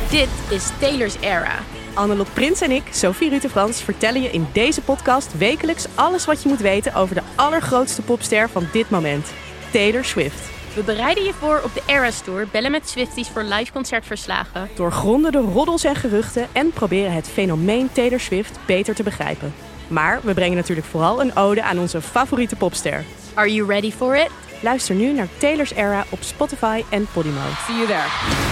Dit is Taylor's Era. Annelot Prins en ik, Sophie Rutte-Frans, vertellen je in deze podcast wekelijks alles wat je moet weten over de allergrootste popster van dit moment, Taylor Swift. We bereiden je voor op de Eras Tour, bellen met Swifties voor live concertverslagen. Doorgronden de roddels en geruchten en proberen het fenomeen Taylor Swift beter te begrijpen. Maar we brengen natuurlijk vooral een ode aan onze favoriete popster. Are you ready for it? Luister nu naar Taylor's Era op Spotify en Podimo. See you there.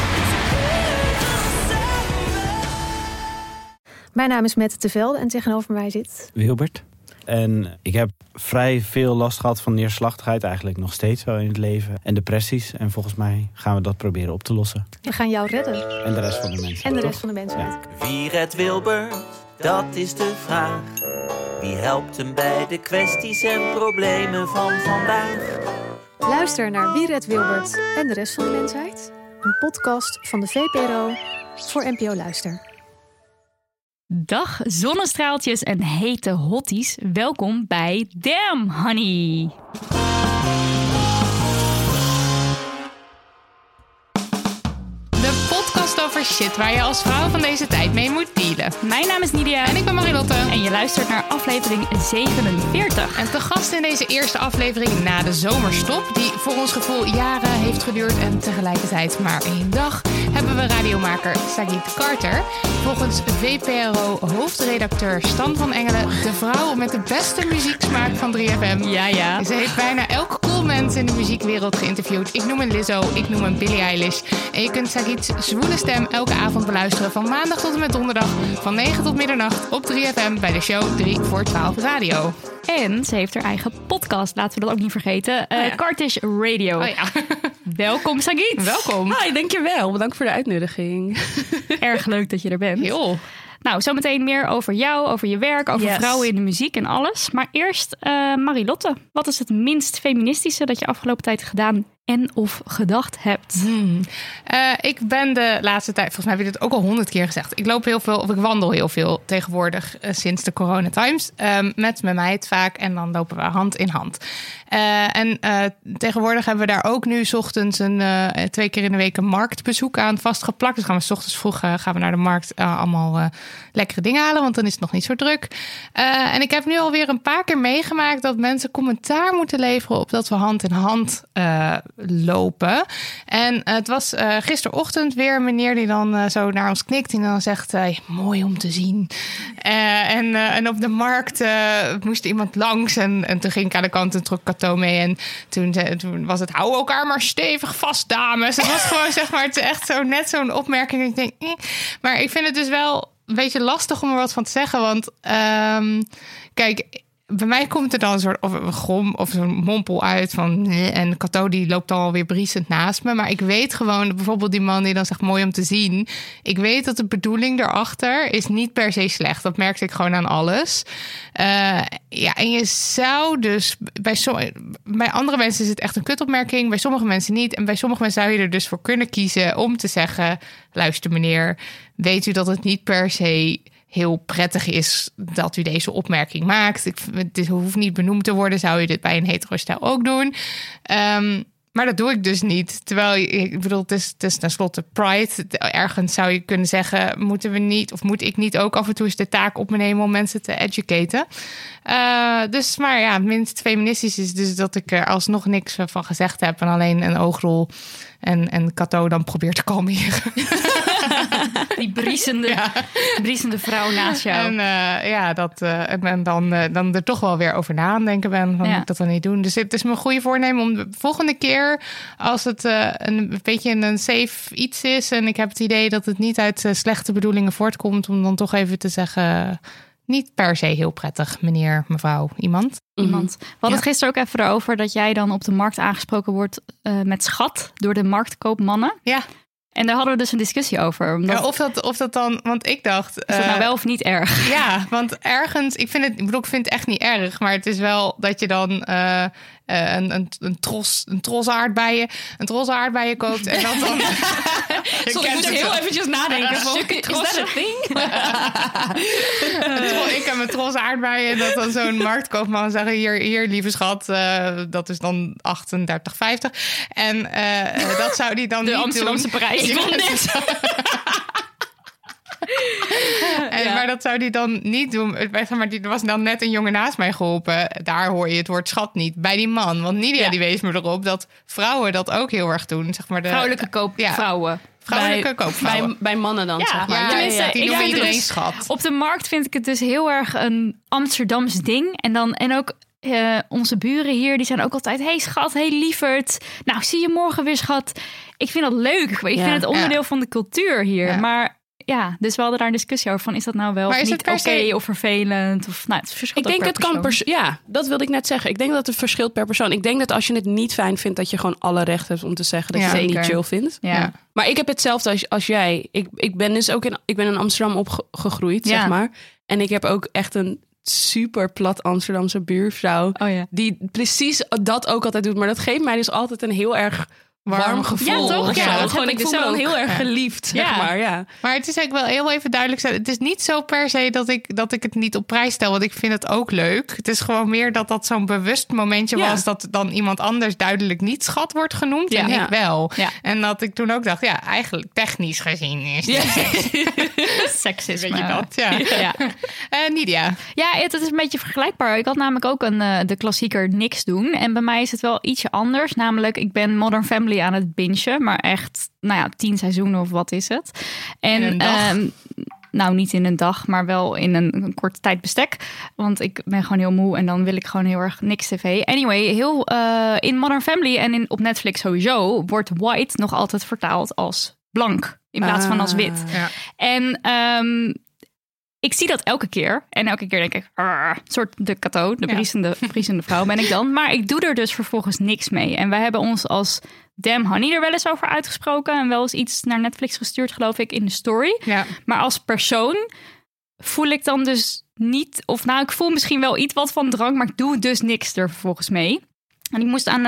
Mijn naam is Mette Tevelde en tegenover mij zit Wilbert. En ik heb vrij veel last gehad van neerslachtigheid, eigenlijk nog steeds wel in het leven. En depressies. En volgens mij gaan we dat proberen op te lossen. We gaan jou redden. En de rest van de mensen. En de toch? rest van de mensen. Ja. Wie redt Wilbert? Dat is de vraag. Wie helpt hem bij de kwesties en problemen van vandaag? Luister naar Wie redt Wilbert en de rest van de mensheid. Een podcast van de VPRO voor NPO Luister. Dag zonnestraaltjes en hete hotties. Welkom bij Damn Honey. De podcast over shit waar je als vrouw van deze tijd mee moet dealen. Mijn naam is Nidia. En ik ben Marilotte. En je luistert naar aflevering 47. En te gast in deze eerste aflevering na de zomerstop, die voor ons gevoel jaren heeft geduurd en tegelijkertijd maar 1 dag, hebben we radiomaker Sagit Carter. Volgens VPRO-hoofdredacteur Stan van Engelen de vrouw met de beste muzieksmaak van 3FM. Ja. Ze heeft bijna elk cool mens in de muziekwereld geïnterviewd. Ik noem een Lizzo, ik noem een Billie Eilish. En je kunt Sagit's zwoele stem elke avond beluisteren van maandag tot en met donderdag van 9 tot middernacht op 3FM bij de show 3 voor 12 Radio. En ze heeft haar eigen podcast, laten we dat ook niet vergeten. Cartish Radio. Oh ja. Welkom Sagit. Welkom. Hi, dankjewel. Bedankt voor de uitnodiging. Erg leuk dat je er bent. Heel. Nou, zometeen meer over jou, over je werk, over Yes. vrouwen in de muziek en alles. Maar eerst Marilotte. Wat is het minst feministische dat je afgelopen tijd gedaan en of gedacht hebt? Ik ben de laatste tijd, volgens mij heb je dit ook al 100 keer gezegd. Ik loop heel veel, of ik wandel heel veel tegenwoordig sinds de coronatimes. Met mijn meid vaak en dan lopen we hand in hand. Tegenwoordig hebben we daar ook nu 's ochtends 2 keer in de week een marktbezoek aan vastgeplakt. Dus gaan we 's ochtends vroeg gaan we naar de markt allemaal lekkere dingen halen, want dan is het nog niet zo druk. En ik heb nu alweer een paar keer meegemaakt dat mensen commentaar moeten leveren op dat we hand in hand lopen. En het was gisterochtend weer een meneer die dan zo naar ons knikt en dan zegt, mooi om te zien. En op de markt moest iemand langs en toen ging ik aan de kant en trok Cato mee. En toen was het, hou elkaar maar stevig vast, dames. Het was gewoon, zeg maar, het is echt zo net zo'n opmerking. Ik denk, Maar ik vind het dus wel een beetje lastig om er wat van te zeggen. Want kijk, bij mij komt er dan een soort of een grom of zo'n mompel uit van en Cato die loopt dan alweer briesend naast me. Maar ik weet gewoon, bijvoorbeeld die man die dan zegt mooi om te zien. Ik weet dat de bedoeling daarachter is niet per se slecht. Dat merkte ik gewoon aan alles. En je zou dus bij andere mensen is het echt een kutopmerking. Bij sommige mensen niet. En bij sommige mensen zou je er dus voor kunnen kiezen om te zeggen, luister meneer, weet u dat het niet per se heel prettig is dat u deze opmerking maakt. Dit hoeft niet benoemd te worden. Zou je dit bij een hetero-stijl ook doen? Maar dat doe ik dus niet. Terwijl, ik bedoel, het is tenslotte Pride. Ergens zou je kunnen zeggen, moeten we niet, of moet ik niet ook af en toe eens de taak op me nemen om mensen te educaten? Maar ja, minst feministisch is dus dat ik er alsnog niks van gezegd heb en alleen een oogrol en Cato dan probeert te kalmeren. Die briesende vrouw naast jou. En dan er toch wel weer over na aan denken ben van moet ik dat dan niet doen. Dus het is mijn goede voornemen om de volgende keer, als het een beetje een safe iets is en ik heb het idee dat het niet uit slechte bedoelingen voortkomt, om dan toch even te zeggen, niet per se heel prettig, meneer, mevrouw, iemand. We hadden het gisteren ook even erover dat jij dan op de markt aangesproken wordt met schat door de marktkoopmannen. Ja. En daar hadden we dus een discussie over. Omdat... Ja, of dat dan, want ik dacht, is dat nou wel of niet erg? Ja, want ergens, ik vind het echt niet erg, maar het is wel dat je dan een tros aardbeien koopt en dat dan. Sorry, ik moest heel eventjes nadenken. Is dat een ding? Ik heb een tros aardbeien en dat dan zo'n marktkoopman zeggen, hier lieve schat, dat is dan 38,50. En dat zou die dan de niet Amsterdamse doen. prijs. Nee, maar dat zou hij dan niet doen. Maar er was dan net een jongen naast mij geholpen. Daar hoor je het woord schat niet. Bij die man. Want Nidia die wees me erop dat vrouwen dat ook heel erg doen. Zeg maar Vrouwelijke koopvrouwen. Vrouwelijke koopvrouwen. Bij mannen dan, zeg maar. Tenminste, die noemen iedereen schat. Op de markt vind ik het dus heel erg een Amsterdams ding. En ook onze buren hier, die zijn ook altijd... Hey schat, hey lieverd. Nou, zie je morgen weer, schat. Ik vind dat leuk. Ik vind het onderdeel van de cultuur hier. Ja. Maar dus we hadden daar een discussie over. Van, is dat nou wel of niet oké of vervelend? Of, het verschilt. Ik denk het kan dat wilde ik net zeggen. Ik denk dat het verschilt per persoon. Ik denk dat als je het niet fijn vindt, dat je gewoon alle recht hebt om te zeggen dat je het niet chill vindt. Ja. Maar ik heb hetzelfde als jij. Ik ben dus ook in Amsterdam opgegroeid, zeg maar. En ik heb ook echt een super plat Amsterdamse buurvrouw. Die precies dat ook altijd doet. Maar dat geeft mij dus altijd een heel erg warm gevoel. Ja, toch? Ja, gewoon, ik voel me dan heel erg geliefd, zeg maar. Ja. Maar het is eigenlijk wel heel even duidelijk. Het is niet zo per se dat ik het niet op prijs stel. Want ik vind het ook leuk. Het is gewoon meer dat zo'n bewust momentje was... dat dan iemand anders duidelijk niet schat wordt genoemd. En ik wel. Ja. En dat ik toen ook dacht, eigenlijk technisch gezien is het seksisme. Weet je dat? Ja. Nidia? Ja, het is een beetje vergelijkbaar. Ik had namelijk ook de klassieker niks doen. En bij mij is het wel ietsje anders. Namelijk, ik ben Modern Family aan het bingen, maar echt 10 seizoenen of wat is het? En in een dag? Nou, niet in een dag, maar wel in een korte tijd bestek. Want ik ben gewoon heel moe en dan wil ik gewoon heel erg niks tv. Anyway, in Modern Family en op Netflix sowieso wordt white nog altijd vertaald als blank in plaats van als wit. Ja. En ik zie dat elke keer. En elke keer denk ik, soort de Cato, de briesende vrouw ben ik dan. Maar ik doe er dus vervolgens niks mee. En wij hebben ons als Damn Honey er wel eens over uitgesproken. En wel eens iets naar Netflix gestuurd, geloof ik, in de story. Ja. Maar als persoon voel ik dan dus niet... Of ik voel misschien wel iets wat van drang, maar ik doe dus niks er vervolgens mee. En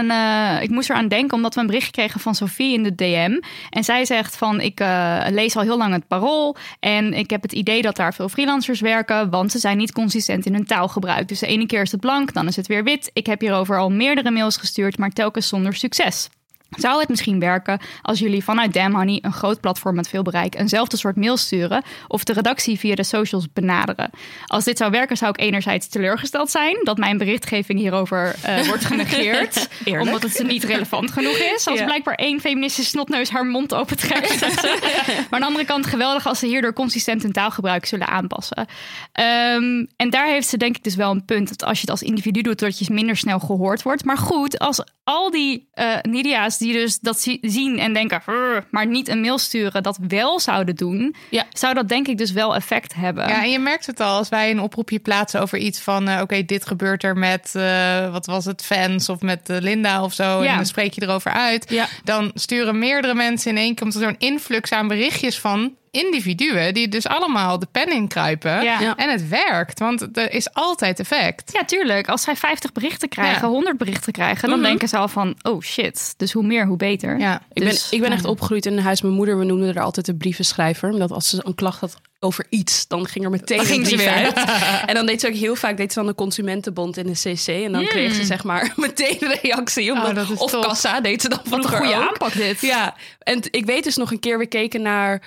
ik moest eraan denken omdat we een berichtje kregen van Sophie in de DM. En zij zegt van, ik lees al heel lang het Parool. En ik heb het idee dat daar veel freelancers werken. Want ze zijn niet consistent in hun taalgebruik. Dus de ene keer is het blank, dan is het weer wit. Ik heb hierover al meerdere mails gestuurd, maar telkens zonder succes. Zou het misschien werken als jullie vanuit Damn Honey een groot platform met veel bereik eenzelfde soort mail sturen of de redactie via de socials benaderen? Als dit zou werken, zou ik enerzijds teleurgesteld zijn dat mijn berichtgeving hierover wordt genegeerd. Omdat het niet relevant genoeg is. Als blijkbaar 1 feministische snotneus haar mond opentrekt. Maar aan de andere kant geweldig als ze hierdoor consistent hun taalgebruik zullen aanpassen. En daar heeft ze denk ik dus wel een punt. Dat als je het als individu doet, dat je minder snel gehoord wordt. Maar goed, als al die Nidia's die dus dat zien en denken, maar niet een mail sturen, dat wel zouden doen, zou dat denk ik dus wel effect hebben. Ja, en je merkt het al als wij een oproepje plaatsen over iets van, oké, dit gebeurt er met, wat was het, fans of met Linda of zo, en dan spreek je erover uit. Ja. Dan sturen meerdere mensen in één keer, zo'n influx aan berichtjes van individuen die dus allemaal de pen inkruipen. Ja. En het werkt, want er is altijd effect. Ja, tuurlijk. Als zij 50 berichten krijgen, 100 berichten krijgen, dan denken ze al van, oh shit. Dus hoe meer, hoe beter. Ja. Ik ben echt opgegroeid in een huis. Mijn moeder, we noemden er altijd de brievenschrijver. Omdat als ze een klacht had over iets, dan ging er meteen een brief uit. En dan deed ze ook heel vaak dan de Consumentenbond in de CC. En dan kreeg ze zeg maar meteen een reactie. Of top. Kassa deed ze dan vroeger ook. Wat een goede aanpak dit. Ja, en ik weet dus nog een keer, we keken naar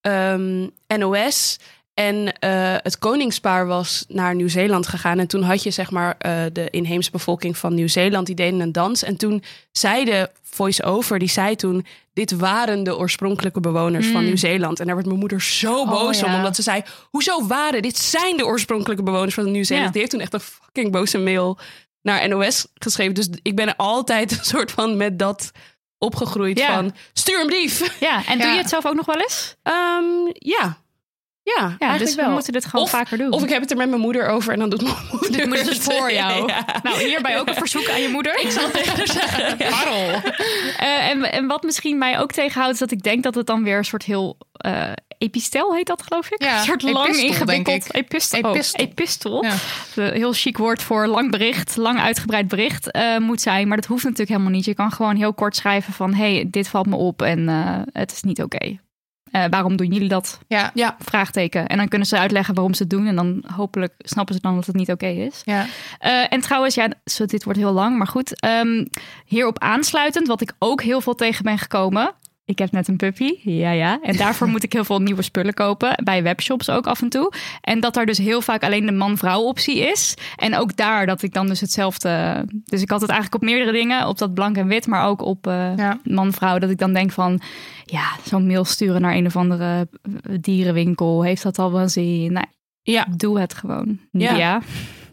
NOS en het koningspaar was naar Nieuw-Zeeland gegaan. En toen had je zeg maar de inheemse bevolking van Nieuw-Zeeland, die deden een dans. En toen zei de voice-over, die zei toen, dit waren de oorspronkelijke bewoners van Nieuw-Zeeland. En daar werd mijn moeder zo boos om, omdat ze zei, hoezo waren? Dit zijn de oorspronkelijke bewoners van Nieuw-Zeeland. Ja. Die heeft toen echt een fucking boze mail naar NOS geschreven. Dus ik ben er altijd een soort van met dat opgegroeid van, stuur een brief. Ja, en doe je het zelf ook nog wel eens? Ja, eigenlijk dus wel. We moeten dit gewoon vaker doen. Of ik heb het er met mijn moeder over en dan doet mijn moeder het voor jou. Ja. Nou, hierbij ook een verzoek aan je moeder. Ik zal het tegen haar zeggen. En wat misschien mij ook tegenhoudt, is dat ik denk dat het dan weer een soort heel epistel heet dat, geloof ik. Ja, een soort lang ingewikkeld epistel. Ja. Heel chic woord voor lang bericht, lang uitgebreid bericht moet zijn. Maar dat hoeft natuurlijk helemaal niet. Je kan gewoon heel kort schrijven van, hey, dit valt me op en het is niet oké. Waarom doen jullie dat? Ja. Vraagteken. En dan kunnen ze uitleggen waarom ze het doen. En dan hopelijk snappen ze dan dat het niet oké is. Ja. En trouwens, dit wordt heel lang, maar goed. Hierop aansluitend, wat ik ook heel veel tegen ben gekomen, Ik heb net een puppy, ja. En daarvoor moet ik heel veel nieuwe spullen kopen. Bij webshops ook af en toe. En dat daar dus heel vaak alleen de man-vrouw optie is. En ook daar dat ik dan dus hetzelfde... Dus ik had het eigenlijk op meerdere dingen. Op dat blank en wit, maar ook op man-vrouw. Dat ik dan denk van... Ja, zo'n mail sturen naar een of andere dierenwinkel. Heeft dat al wel zin? Nou, doe het gewoon. Ja.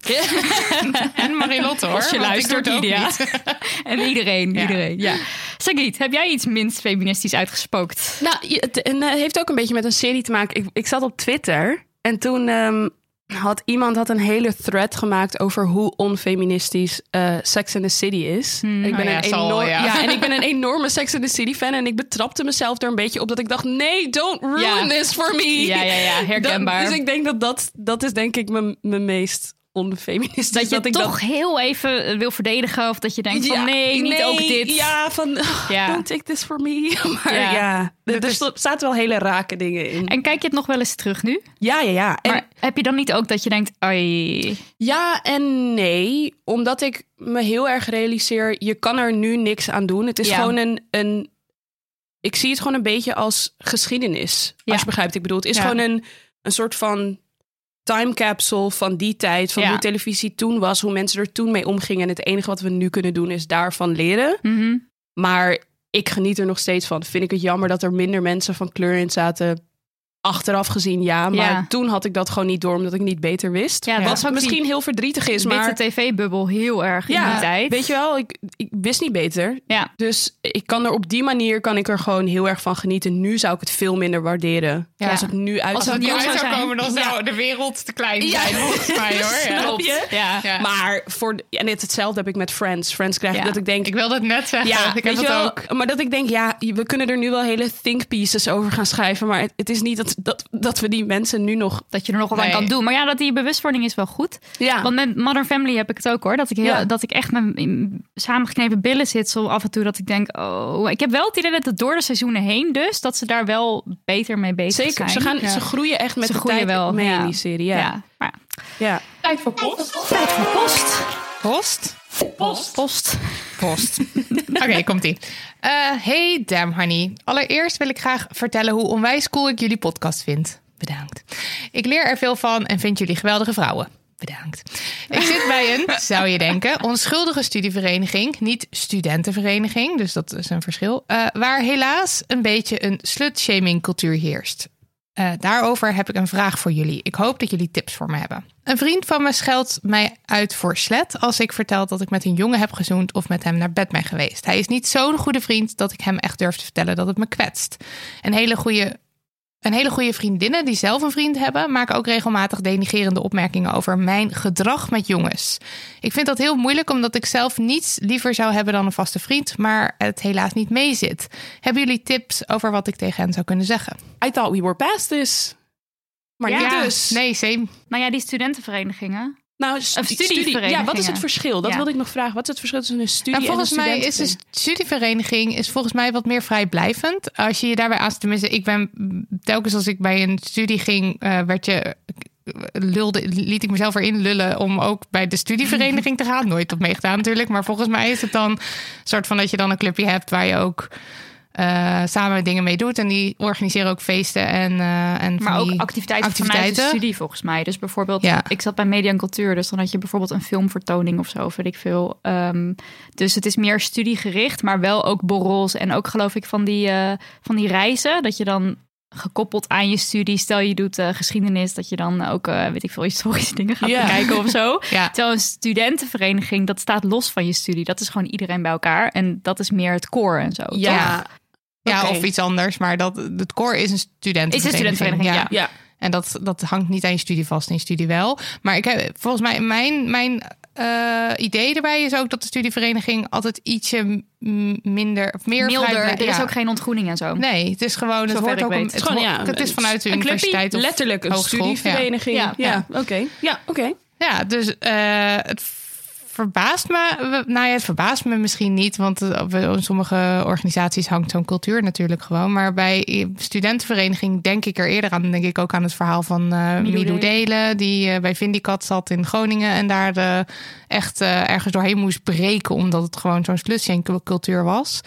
En Marilotte, hoor. Als je luistert, Lydia. En iedereen. Ja. Sagiet, heb jij iets minst feministisch uitgespookt? Nou, het heeft ook een beetje met een serie te maken. Ik zat op Twitter en toen had iemand een hele thread gemaakt over hoe onfeministisch Sex and the City is. En ik ben en ik ben een enorme Sex and the City fan en ik betrapte mezelf er een beetje op dat ik dacht, nee, don't ruin this for me. Ja, herkenbaar. Dus ik denk dat is denk ik mijn meest onfeministisch. Dat je toch heel even wil verdedigen of dat je denkt van niet ook dit. Ja, van don't take this for me. Maar er zaten wel hele rake dingen in. En kijk je het nog wel eens terug nu? Ja. Maar heb je dan niet ook dat je denkt, ai... Ja en nee, omdat ik me heel erg realiseer, je kan er nu niks aan doen. Het is gewoon een... Ik zie het gewoon een beetje als geschiedenis. Als je begrijpt, ik bedoel. Het is gewoon een soort van time capsule van die tijd, van hoe televisie toen was, hoe mensen er toen mee omgingen. En het enige wat we nu kunnen doen is daarvan leren. Mm-hmm. Maar ik geniet er nog steeds van. Vind ik het jammer dat er minder mensen van kleur in zaten. Achteraf gezien, maar toen had ik dat gewoon niet door, omdat ik niet beter wist. Ja, wat ook misschien heel verdrietig is, maar... de tv-bubbel heel erg in die tijd. Weet je wel, ik wist niet beter. Ja. Dus ik kan er op die manier er gewoon heel erg van genieten. Nu zou ik het veel minder waarderen. Ja. Als het nu uit zou komen, dan zou de wereld te klein zijn, volgens mij, hoor. Snap je? Ja. Maar hetzelfde heb ik met Friends. Friends krijg ik dat ik denk... Ik wilde het net zeggen. Ja, ik heb het ook. Maar dat ik denk, we kunnen er nu wel hele think pieces over gaan schrijven, maar het is niet dat we die mensen nu nog... Dat je er nog wat aan kan doen. Maar dat die bewustwording is wel goed. Ja. Want met Modern Family heb ik het ook, hoor. Dat ik echt met samengeknepen billen zit zo af en toe. Dat ik denk, ik heb wel het idee dat het door de seizoenen heen dus, dat ze daar wel beter mee bezig zijn. Zeker, ze groeien echt met de tijd wel mee in die serie. Ja. Tijd voor post. Post. Oké, komt-ie. Hey, damn honey. Allereerst wil ik graag vertellen hoe onwijs cool ik jullie podcast vind. Bedankt. Ik leer er veel van en vind jullie geweldige vrouwen. Bedankt. Ik zit bij een, zou je denken, onschuldige studievereniging. Niet studentenvereniging, dus dat is een verschil. Waar helaas een beetje een slut-shaming cultuur heerst. Daarover heb ik een vraag voor jullie. Ik hoop dat jullie tips voor me hebben. Een vriend van me scheldt mij uit voor slet als ik vertel dat ik met een jongen heb gezoend of met hem naar bed ben geweest. Hij is niet zo'n goede vriend dat ik hem echt durf te vertellen dat het me kwetst. Een hele goede vriendinnen die zelf een vriend hebben, maken ook regelmatig denigerende opmerkingen over mijn gedrag met jongens. Ik vind dat heel moeilijk, omdat ik zelf niets liever zou hebben dan een vaste vriend, maar het helaas niet mee zit. Hebben jullie tips over wat ik tegen hen zou kunnen zeggen? I thought we were past this. Maar niet dus. Nee, same. Nou ja, die studentenverenigingen. Nou, studieverenigingen. Ja, wat is het verschil? Dat wilde ik nog vragen. Wat is het verschil tussen een studie en een studentenvereniging? Volgens mij is een studievereniging volgens mij wat meer vrijblijvend. Als je je daarbij aansluit, tenminste, ik ben telkens als ik bij een studie ging, liet ik mezelf erin lullen om ook bij de studievereniging te gaan. Nooit op meegedaan natuurlijk, maar volgens mij is het dan een soort van dat je dan een clubje hebt waar je ook samen dingen mee doet. En die organiseren ook feesten en maar ook activiteiten vanuit de studie volgens mij. Dus bijvoorbeeld, ik zat bij Media en Cultuur, dus dan had je bijvoorbeeld een filmvertoning of zo, weet ik veel. Dus het is meer studiegericht, maar wel ook borrels en ook geloof ik van die reizen, dat je dan gekoppeld aan je studie, stel je doet geschiedenis, dat je dan ook, weet ik veel, historische dingen gaat bekijken of zo. Ja. Terwijl een studentenvereniging, dat staat los van je studie. Dat is gewoon iedereen bij elkaar en dat is meer het core en zo. Ja. Ja, of iets anders. Maar het core is een studentenvereniging. Ja. En dat hangt niet aan je studie vast en je studie wel. Maar ik heb volgens mij mijn idee erbij is ook dat de studievereniging altijd ietsje minder of meer milder. Er is ook geen ontgroening en zo. Nee, het is gewoon het wordt ook het is vanuit de universiteit of letterlijk een studievereniging. Oké. Ja, dus het verbaast me. Nou ja, het verbaast me misschien niet, want in sommige organisaties hangt zo'n cultuur natuurlijk gewoon. Maar bij studentenvereniging denk ik er eerder aan. Dan denk ik ook aan het verhaal van Milou Delen, die bij Vindicat zat in Groningen en daar echt ergens doorheen moest breken, omdat het gewoon zo'n slutsing cultuur was.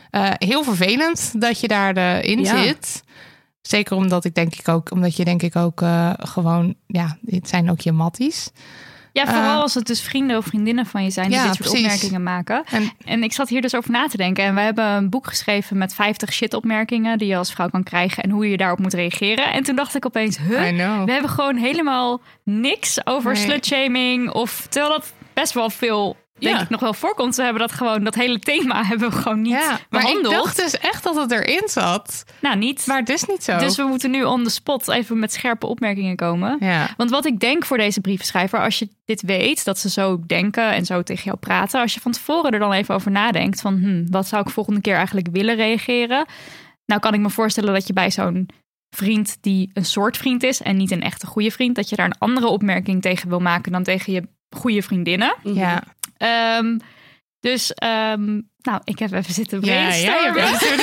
Heel vervelend dat je daarin zit. Zeker omdat je denk ik ook gewoon... Ja, dit zijn ook je matties. Ja, vooral als het dus vrienden of vriendinnen van je zijn die dit soort opmerkingen maken. En ik zat hier dus over na te denken. En wij hebben een boek geschreven met 50 shit-opmerkingen die je als vrouw kan krijgen en hoe je daarop moet reageren. En toen dacht ik opeens, we hebben gewoon helemaal niks over slutshaming. Terwijl dat best wel veel, denk ik, nog wel voorkomt. We hebben dat hele thema hebben we gewoon niet behandeld. Maar ik dacht dus echt dat het erin zat. Nou, niet. Maar het is niet zo. Dus we moeten nu on the spot even met scherpe opmerkingen komen. Ja. Want wat ik denk voor deze brievenschrijver, als je dit weet, dat ze zo denken en zo tegen jou praten, als je van tevoren er dan even over nadenkt van, wat zou ik volgende keer eigenlijk willen reageren? Nou kan ik me voorstellen dat je bij zo'n vriend die een soort vriend is en niet een echte goede vriend, dat je daar een andere opmerking tegen wil maken dan tegen je goede vriendinnen. Ja. Nou, ik heb even zitten brainstormen.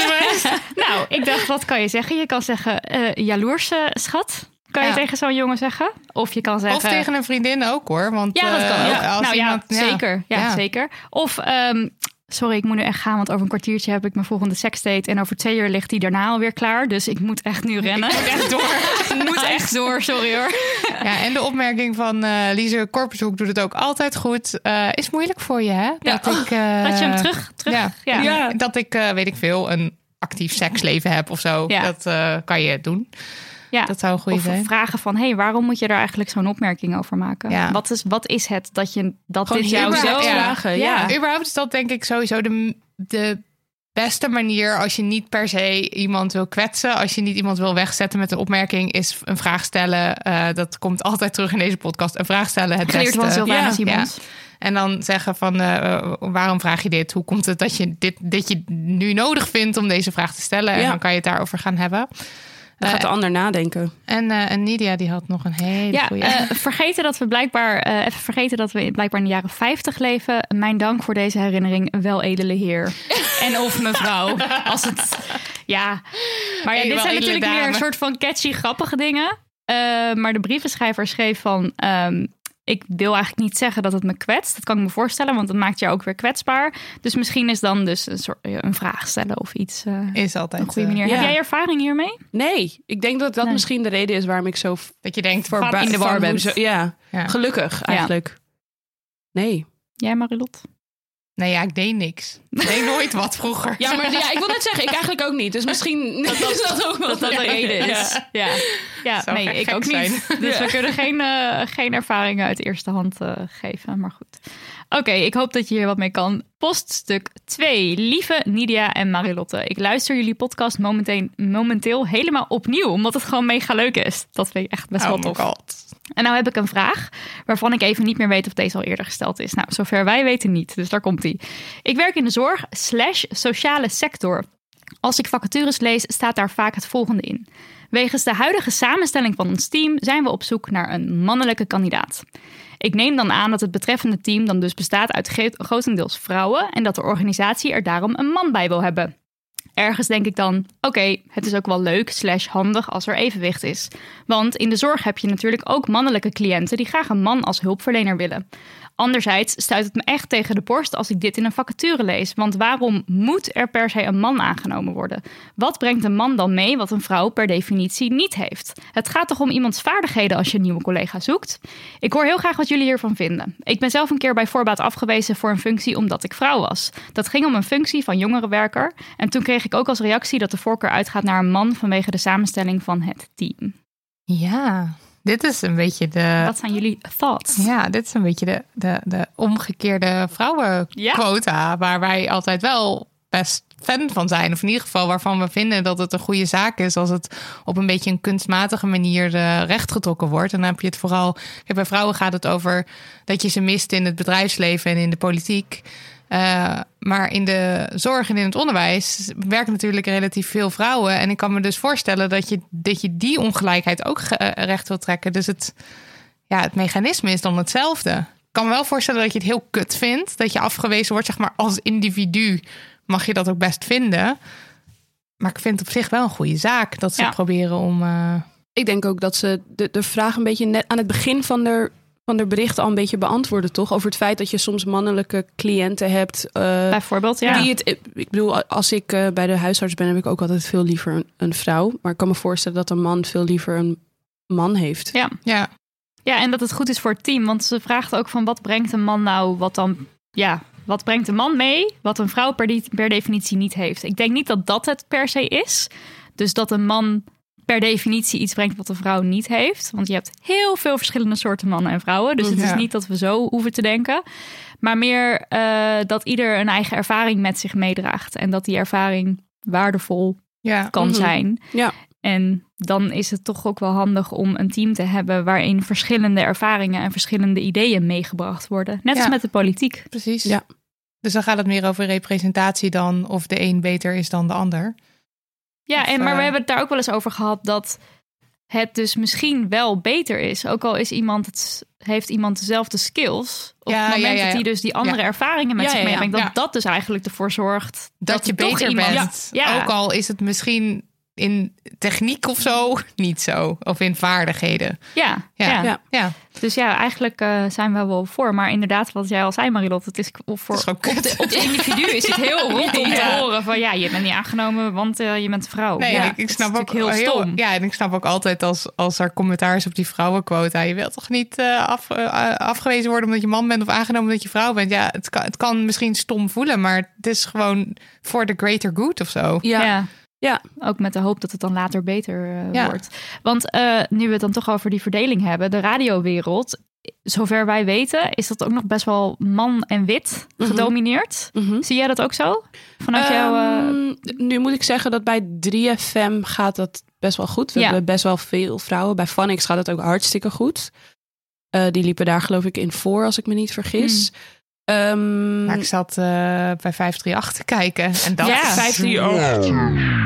Nou, ik dacht, wat kan je zeggen? Je kan zeggen, jaloerse schat. Kan je tegen zo'n jongen zeggen? Of je kan zeggen... Of tegen een vriendin ook, hoor. Want, ja, dat kan ook. Zeker. Ja, zeker. Of... sorry, ik moet nu echt gaan, want over een kwartiertje heb ik mijn volgende seksdate. En over 2 uur ligt die daarna alweer klaar. Dus ik moet echt nu rennen. Ik moet echt door, sorry hoor. Ja, en de opmerking van Lize Korpershoek doet het ook altijd goed. Is moeilijk voor je, hè? Dat je hem terug... Ja. Dat ik, weet ik veel, een actief seksleven heb of zo. Ja. Dat kan je doen. Ja. Dat zou een goede zijn. Of vragen van, waarom moet je daar eigenlijk zo'n opmerking over maken? Ja. Wat is het dat dit jou zo vragen? Ja. Überhaupt is dat denk ik sowieso de beste manier als je niet per se iemand wil kwetsen. Als je niet iemand wil wegzetten met een opmerking, is een vraag stellen. Dat komt altijd terug in deze podcast. Een vraag stellen, het beste. Van Sylvana Simons. Ja. En dan zeggen van, waarom vraag je dit? Hoe komt het dat je dit nu nodig vindt om deze vraag te stellen? En dan kan je het daarover gaan hebben. Dan gaat de ander nadenken. En Nidia die had nog een hele goede. Vergeten dat we blijkbaar in de jaren 50 leven. Mijn dank voor deze herinnering, wel edele heer. En of mevrouw. Als het. Ja. Maar dit zijn natuurlijk meer een soort van catchy, grappige dingen. Maar de brievenschrijver schreef van. Ik wil eigenlijk niet zeggen dat het me kwetst. Dat kan ik me voorstellen, want dat maakt jou ook weer kwetsbaar. Dus misschien is dan dus een vraag stellen of iets. Is altijd een goede manier. Heb jij ervaring hiermee? Nee, ik denk dat dat misschien de reden is waarom ik zo... Dat je denkt, in de war ben. Gelukkig eigenlijk. Nee. Jij, Marilot? Nee, ik deed niks. Ik deed nooit wat vroeger. Ja, maar ik wil net zeggen, ik eigenlijk ook niet. Dus misschien is dat ook wel dat de reden is. Ja, nee, ik ook niet. Dus we kunnen geen ervaringen uit eerste hand geven. Maar goed. Oké, ik hoop dat je hier wat mee kan. Poststuk 2. Lieve Nidia en Marilotte. Ik luister jullie podcast momenteel helemaal opnieuw. Omdat het gewoon mega leuk is. Dat vind ik echt best wel tof. En nou heb ik een vraag waarvan ik even niet meer weet of deze al eerder gesteld is. Nou, zover wij weten niet. Dus daar komt-ie. Ik werk in de zorg /sociale sector. Als ik vacatures lees, staat daar vaak het volgende in. Wegens de huidige samenstelling van ons team zijn we op zoek naar een mannelijke kandidaat. Ik neem dan aan dat het betreffende team dan dus bestaat uit grotendeels vrouwen en dat de organisatie er daarom een man bij wil hebben. Ergens denk ik dan, oké, het is ook wel leuk /handig als er evenwicht is. Want in de zorg heb je natuurlijk ook mannelijke cliënten die graag een man als hulpverlener willen. Anderzijds stuit het me echt tegen de borst als ik dit in een vacature lees. Want waarom moet er per se een man aangenomen worden? Wat brengt een man dan mee wat een vrouw per definitie niet heeft? Het gaat toch om iemands vaardigheden als je een nieuwe collega zoekt? Ik hoor heel graag wat jullie hiervan vinden. Ik ben zelf een keer bij voorbaat afgewezen voor een functie omdat ik vrouw was. Dat ging om een functie van jongerenwerker. En toen kreeg ik ook als reactie dat de voorkeur uitgaat naar een man vanwege de samenstelling van het team. Ja... Dit is een beetje de... Wat zijn jullie thoughts? Ja, dit is een beetje de omgekeerde vrouwenquota... waar wij altijd wel best fan van zijn. Of in ieder geval waarvan we vinden dat het een goede zaak is... als het op een beetje een kunstmatige manier rechtgetrokken wordt. En dan heb je het vooral... Bij vrouwen gaat het over dat je ze mist in het bedrijfsleven en in de politiek... maar in de zorg en in het onderwijs werken natuurlijk relatief veel vrouwen. En ik kan me dus voorstellen dat je die ongelijkheid ook recht wil trekken. Dus het mechanisme is dan hetzelfde. Ik kan me wel voorstellen dat je het heel kut vindt. Dat je afgewezen wordt, zeg maar, als individu mag je dat ook best vinden. Maar ik vind het op zich wel een goede zaak dat ze proberen om... Ik denk ook dat ze de vraag een beetje net aan het begin van de van de berichten al een beetje beantwoorden, toch? Over het feit dat je soms mannelijke cliënten hebt. Bijvoorbeeld, ja. Ik bedoel, als ik bij de huisarts ben, heb ik ook altijd veel liever een vrouw. Maar ik kan me voorstellen dat een man veel liever een man heeft. Ja, en dat het goed is voor het team. Want ze vraagt ook van wat brengt een man nou, wat brengt een man mee, wat een vrouw per definitie niet heeft. Ik denk niet dat dat het per se is. Dus dat een man per definitie iets brengt wat een vrouw niet heeft. Want je hebt heel veel verschillende soorten mannen en vrouwen. Dus het is niet dat we zo hoeven te denken. Maar meer dat ieder een eigen ervaring met zich meedraagt. En dat die ervaring waardevol kan zijn. Ja. En dan is het toch ook wel handig om een team te hebben waarin verschillende ervaringen en verschillende ideeën meegebracht worden. Net als met de politiek. Precies. Ja. Dus dan gaat het meer over representatie dan of de een beter is dan de ander. Ja, maar we hebben het daar ook wel eens over gehad dat het dus misschien wel beter is. Ook al is heeft iemand dezelfde skills. Op het moment dat hij dus die andere ervaringen met zich meebrengt. Dat dus eigenlijk ervoor zorgt dat je beter bent. Ja. Ook al is het misschien in techniek of zo niet zo. Of in vaardigheden. Ja. Dus eigenlijk zijn we wel voor. Maar inderdaad, wat jij al zei, Marilot, het is voor op de individu is het heel rot om te horen van je bent niet aangenomen, want je bent een vrouw. Nee, ik snap ook heel stom. En ik snap ook altijd als er commentaar is op die vrouwenquota, je wilt toch niet afgewezen worden omdat je man bent of aangenomen omdat je vrouw bent. Ja, het kan misschien stom voelen, maar het is gewoon voor the greater good of zo. Ja, ook met de hoop dat het dan later beter wordt. Want nu we het dan toch over die verdeling hebben, de radiowereld, zover wij weten, is dat ook nog best wel man en wit gedomineerd. Zie jij dat ook zo? Vanuit jou? Nu moet ik zeggen dat bij 3FM gaat dat best wel goed. We hebben best wel veel vrouwen. Bij Phonics gaat het ook hartstikke goed. Die liepen daar geloof ik in voor, als ik me niet vergis. Maar ik zat bij 538 te kijken. En dat 538.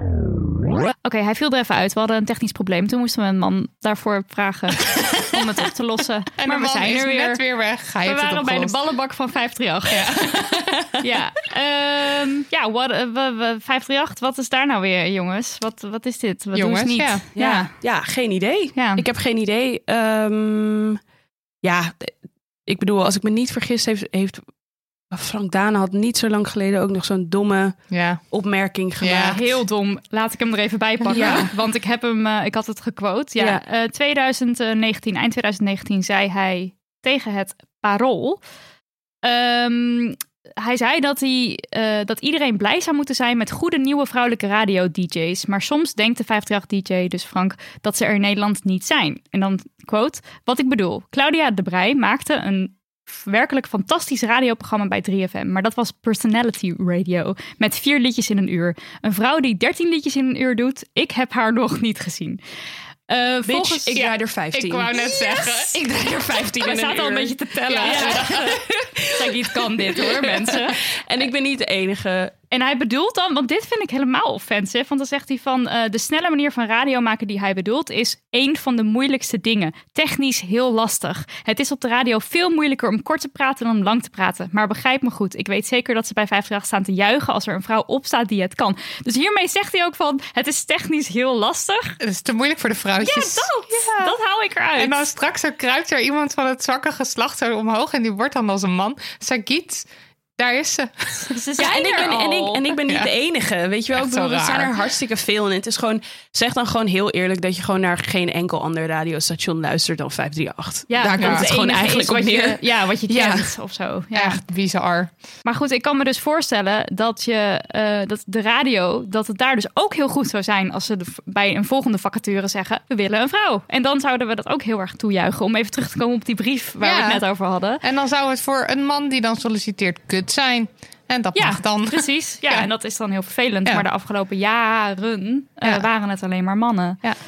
Oké, hij viel er even uit. We hadden een technisch probleem. Toen moesten we een man daarvoor vragen om het op te lossen. En maar we zijn er weer. Net weer weg. We waren bij de ballenbak van 538. 538. Wat is daar nou weer, jongens? Wat is dit? Wat jongens, doen ze niet? Ja, geen idee. Ja. Ik heb geen idee. Ik bedoel, als ik me niet vergis, heeft Frank Dane had niet zo lang geleden ook nog zo'n domme opmerking gemaakt. Ja, heel dom. Laat ik hem er even bij pakken. Want ik had het gequote. Eind 2019 zei hij tegen het Parool. Hij zei dat iedereen blij zou moeten zijn met goede nieuwe vrouwelijke radio-dj's. Maar soms denkt de 538-dj, dus Frank, dat ze er in Nederland niet zijn. En dan, quote, wat ik bedoel. Claudia de Breij maakte een werkelijk fantastisch radioprogramma bij 3FM. Maar dat was personality radio. Met 4 liedjes in een uur. Een vrouw die 13 liedjes in een uur doet. Ik heb haar nog niet gezien. Volgens, ik draai er 15. Ik wou net zeggen. Ik draai er 15 in een uur. We zaten al een beetje te tellen. Zeg, kan dit hoor, mensen. En ik ben niet de enige. En hij bedoelt dan, want dit vind ik helemaal offensive. Want dan zegt hij van, de snelle manier van radio maken die hij bedoelt is één van de moeilijkste dingen. Technisch heel lastig. Het is op de radio veel moeilijker om kort te praten dan om lang te praten. Maar begrijp me goed, ik weet zeker dat ze bij 538 staan te juichen als er een vrouw opstaat die het kan. Dus hiermee zegt hij ook van, het is technisch heel lastig. Het is te moeilijk voor de vrouwtjes. Dat haal ik eruit. En dan straks kruipt er iemand van het zwakke geslacht zo omhoog en die wordt dan als een man. Sagit. Daar is ze. En ik ben niet de enige. Weet je wel, ik bedoel, er zijn er hartstikke veel. En het is gewoon, zeg dan gewoon heel eerlijk dat je gewoon naar geen enkel ander radiostation luistert dan 538. Ja, daar komt het gewoon eigenlijk op neer. Wat je kent of zo. Ja. Echt bizar. Maar goed, ik kan me dus voorstellen dat dat de radio, dat het daar dus ook heel goed zou zijn als ze bij een volgende vacature zeggen, we willen een vrouw. En dan zouden we dat ook heel erg toejuichen. Om even terug te komen op die brief waar we het net over hadden. En dan zou het voor een man die dan solliciteert kut zijn. En dat mag dan. Precies. Ja, en dat is dan heel vervelend. Ja. Maar de afgelopen jaren waren het alleen maar mannen. Ja.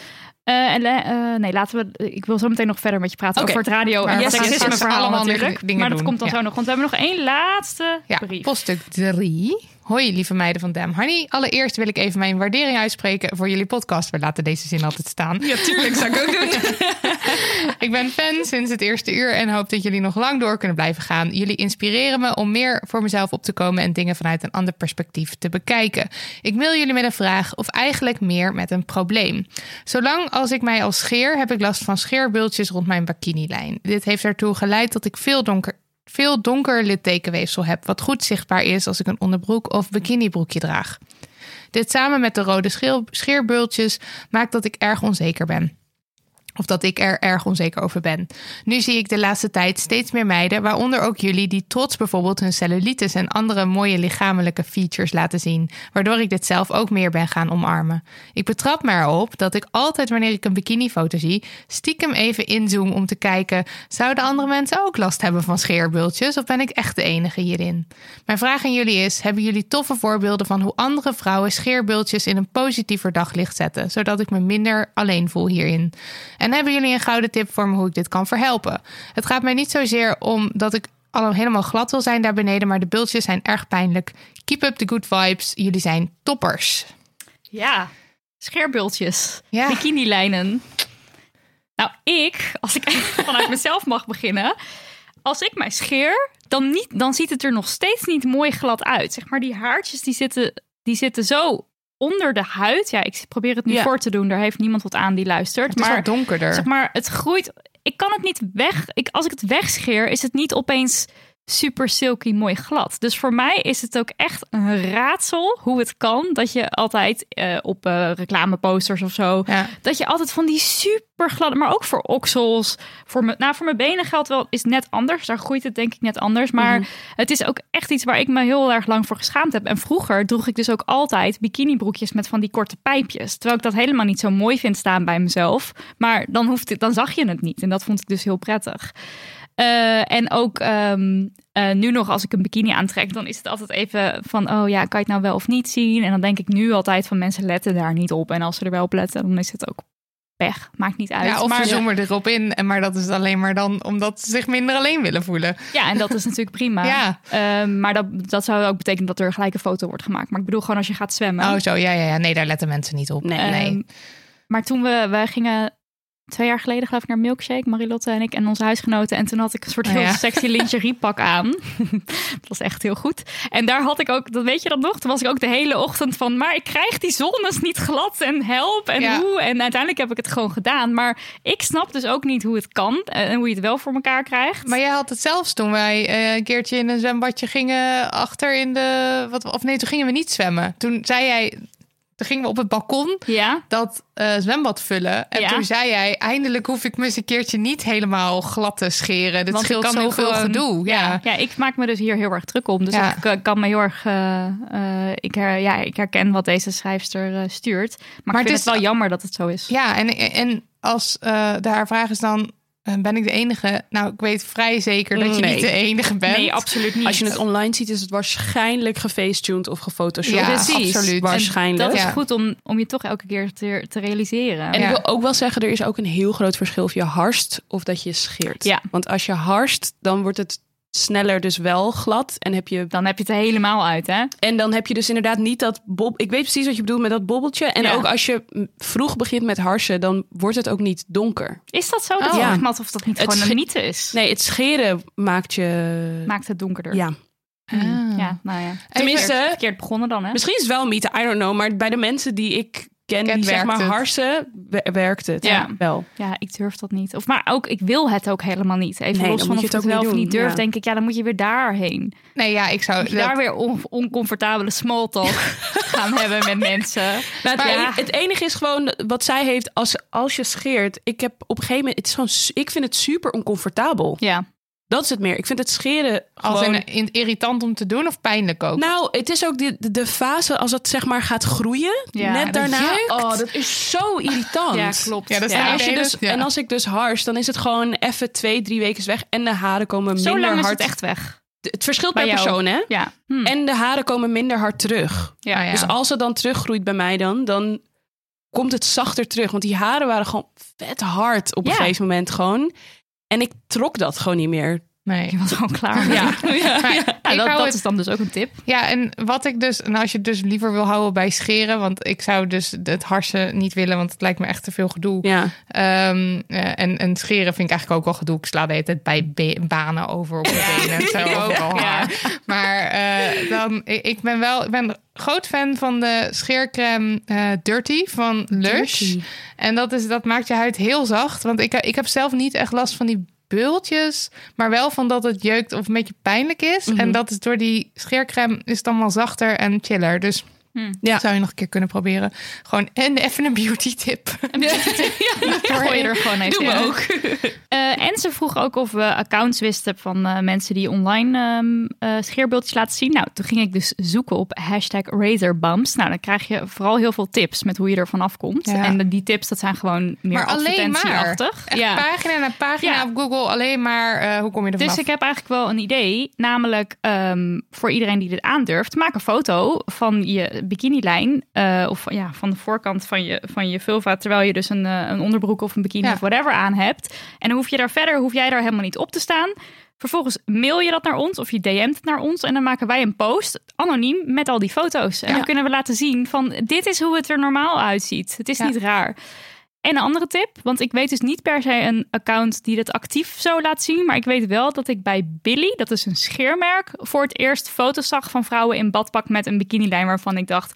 Ik wil zo meteen nog verder met je praten over het radio en het seksisme verhaal natuurlijk. Maar dat komt dan zo nog. Want we hebben nog één laatste brief. Poststuk 3. Hoi, lieve meiden van Damn Honey. Allereerst wil ik even mijn waardering uitspreken voor jullie podcast. We laten deze zin altijd staan. Ja, tuurlijk, zou ik ook doen. Ik ben fan sinds het eerste uur en hoop dat jullie nog lang door kunnen blijven gaan. Jullie inspireren me om meer voor mezelf op te komen en dingen vanuit een ander perspectief te bekijken. Ik mail jullie met een vraag of eigenlijk meer met een probleem. Zolang als ik mij al scheer, heb ik last van scheerbultjes rond mijn bikinilijn. Dit heeft ertoe geleid dat ik veel donker littekenweefsel heb, wat goed zichtbaar is als ik een onderbroek of bikinibroekje draag. Dit samen met de rode scheerbultjes maakt dat ik erg onzeker ben. Of dat ik er erg onzeker over ben. Nu zie ik de laatste tijd steeds meer meiden, waaronder ook jullie, die trots bijvoorbeeld hun cellulitis en andere mooie lichamelijke features laten zien. Waardoor ik dit zelf ook meer ben gaan omarmen. Ik betrap me erop dat ik altijd wanneer ik een bikinifoto zie, stiekem even inzoom om te kijken, zouden andere mensen ook last hebben van scheerbultjes? Of ben ik echt de enige hierin? Mijn vraag aan jullie is, hebben jullie toffe voorbeelden van hoe andere vrouwen scheerbultjes in een positiever daglicht zetten, zodat ik me minder alleen voel hierin? En hebben jullie een gouden tip voor me hoe ik dit kan verhelpen? Het gaat mij niet zozeer om dat ik al helemaal glad wil zijn daar beneden, maar de bultjes zijn erg pijnlijk. Keep up the good vibes. Jullie zijn toppers. Ja, scheerbultjes. Ja. Bikinilijnen. Nou, als ik even vanuit mezelf mag beginnen. Als ik mij scheer, dan ziet het er nog steeds niet mooi glad uit. Zeg maar, die haartjes die zitten zo onder de huid. Ja, ik probeer het nu voor te doen. Daar heeft niemand wat aan die luistert. Het is wat donkerder. Zeg maar, het groeit. Ik kan het niet weg. Als ik het wegscheer, is het niet opeens super silky mooi glad. Dus voor mij is het ook echt een raadsel hoe het kan dat je altijd op reclameposters of zo, dat je altijd van die super gladde, maar ook voor oksels, voor mijn benen geldt wel, is net anders. Daar groeit het denk ik net anders. Maar het is ook echt iets waar ik me heel erg lang voor geschaamd heb. En vroeger droeg ik dus ook altijd bikinibroekjes met van die korte pijpjes. Terwijl ik dat helemaal niet zo mooi vind staan bij mezelf. Maar dan zag je het niet. En dat vond ik dus heel prettig. En ook nu nog als ik een bikini aantrek, dan is het altijd even van, oh ja, kan je het nou wel of niet zien? En dan denk ik nu altijd van, mensen letten daar niet op. En als ze er wel op letten, dan is het ook pech. Maakt niet uit. Ja, of ze zoomen erop in. Maar dat is alleen maar dan omdat ze zich minder alleen willen voelen. Ja, en dat is natuurlijk prima. Ja. Maar dat zou ook betekenen dat er gelijk een foto wordt gemaakt. Maar ik bedoel gewoon als je gaat zwemmen. Oh zo, ja. Nee, daar letten mensen niet op. Nee. Maar toen we gingen 2 jaar geleden geloof ik naar Milkshake, Marilotte en ik en onze huisgenoten. En toen had ik een soort heel sexy lingeriepak aan. Dat was echt heel goed. En daar had ik ook, dat weet je dat nog? Toen was ik ook de hele ochtend van, maar ik krijg die zones niet glad en help en hoe. En uiteindelijk heb ik het gewoon gedaan. Maar ik snap dus ook niet hoe het kan en hoe je het wel voor elkaar krijgt. Maar jij had het zelfs toen wij een keertje in een zwembadje gingen achter in de... toen gingen we niet zwemmen. Toen zei jij... Toen gingen we op het balkon dat zwembad vullen. En toen zei jij, eindelijk hoef ik me eens een keertje niet helemaal glad te scheren. Dat scheelt zoveel gedoe. Ja, ik maak me dus hier heel erg druk om. Dus ik kan me heel erg... ik herken wat deze schrijfster stuurt. Maar ik vind het wel jammer dat het zo is. Ja, en als haar vraag is dan... Ben ik de enige? Nou, ik weet vrij zeker dat je niet de enige bent. Nee, absoluut niet. Als je het online ziet, is het waarschijnlijk gefacetuned of gefotoshopt. Ja, precies. Absoluut. Waarschijnlijk. En dat is goed om je toch elke keer te realiseren. En ik wil ook wel zeggen, er is ook een heel groot verschil of je harst of dat je scheert. Ja. Want als je harst, dan wordt het sneller dus wel glad. En dan heb je het er helemaal uit, hè? En dan heb je dus inderdaad niet dat ik weet precies wat je bedoelt met dat bobbeltje. En ook als je vroeg begint met harsen, dan wordt het ook niet donker. Is dat zo? Of dat niet gewoon een mythe is? Nee, het scheren maakt het donkerder. Ja. Ja, nou ja. Tenminste, verkeerd begonnen dan, hè? Misschien is het wel een mythe, I don't know. Maar bij de mensen die ik ken die zeg maar harsen, werkt het wel. Ja, ik durf dat niet. Maar ook, ik wil het ook helemaal niet. Even los van of je het wel of niet durft, denk ik, dan moet je weer daarheen. Nee, ja, ik zou daar weer oncomfortabele small talk gaan hebben met mensen. Het enige is gewoon wat zij heeft als je scheert. Ik heb op een gegeven moment, het is gewoon, ik vind het super oncomfortabel. Ja. Dat is het meer. Ik vind het scheren als irritant om te doen of pijnlijk ook? Nou, het is ook de fase als het zeg maar gaat groeien. Net daarna. Dat is zo irritant. Ja, klopt. Ja, dat en als ik dus hars, dan is het gewoon even 2-3 weken weg. En de haren komen minder hard. Zo lang is het echt weg. Het verschilt per persoon, hè? Ja. En de haren komen minder hard terug. Ja. Dus als het dan teruggroeit bij mij dan komt het zachter terug. Want die haren waren gewoon vet hard op een gegeven moment gewoon. En ik trok dat gewoon niet meer. Nee. Je was gewoon klaar. Ja. Maar dat het- is dan dus ook een tip. Ja, en wat ik dus... En als je het dus liever wil houden bij scheren... want ik zou dus het harsen niet willen... want het lijkt me echt te veel gedoe. Ja. En scheren vind ik eigenlijk ook wel gedoe. Ik sla de hele tijd bij banen over op mijn benen. Zo overal haar. Maar ik ben groot fan van de scheercrème Dirty van Lush. Dirty. En dat maakt je huid heel zacht. Want ik heb zelf niet echt last van die bultjes, maar wel van dat het jeukt of een beetje pijnlijk is. Mhm. En dat is door die scheercrème is het allemaal zachter en chiller. Dus Ja. zou je nog een keer kunnen proberen. Gewoon even een beauty tip. Gooi je er gewoon even Doe me in. ook. En ze vroeg ook of we accounts wisten van mensen die online scheerbultjes laten zien. Nou, toen ging ik dus zoeken op #RazorBumps. Nou, dan krijg je vooral heel veel tips met hoe je er vanaf komt. Ja. En die tips, dat zijn gewoon meer Maar alleen maar. advertentieachtig. Echt pagina na pagina op Google. Alleen maar hoe kom je er vanaf? Dus ik heb eigenlijk wel een idee. Namelijk voor iedereen die dit aandurft. Maak een foto van je bikinilijn. Van de voorkant van je vulva. Terwijl je dus een onderbroek of een bikini of whatever aan hebt. En dan hoef jij daar helemaal niet op te staan. Vervolgens mail je dat naar ons of je DM't het naar ons. En dan maken wij een post, anoniem, met al die foto's. En dan kunnen we laten zien van dit is hoe het er normaal uitziet. Het is niet raar. En een andere tip, want ik weet dus niet per se een account die dat actief zo laat zien. Maar ik weet wel dat ik bij Billy, dat is een scheermerk, voor het eerst foto's zag van vrouwen in badpak met een bikinilijn waarvan ik dacht,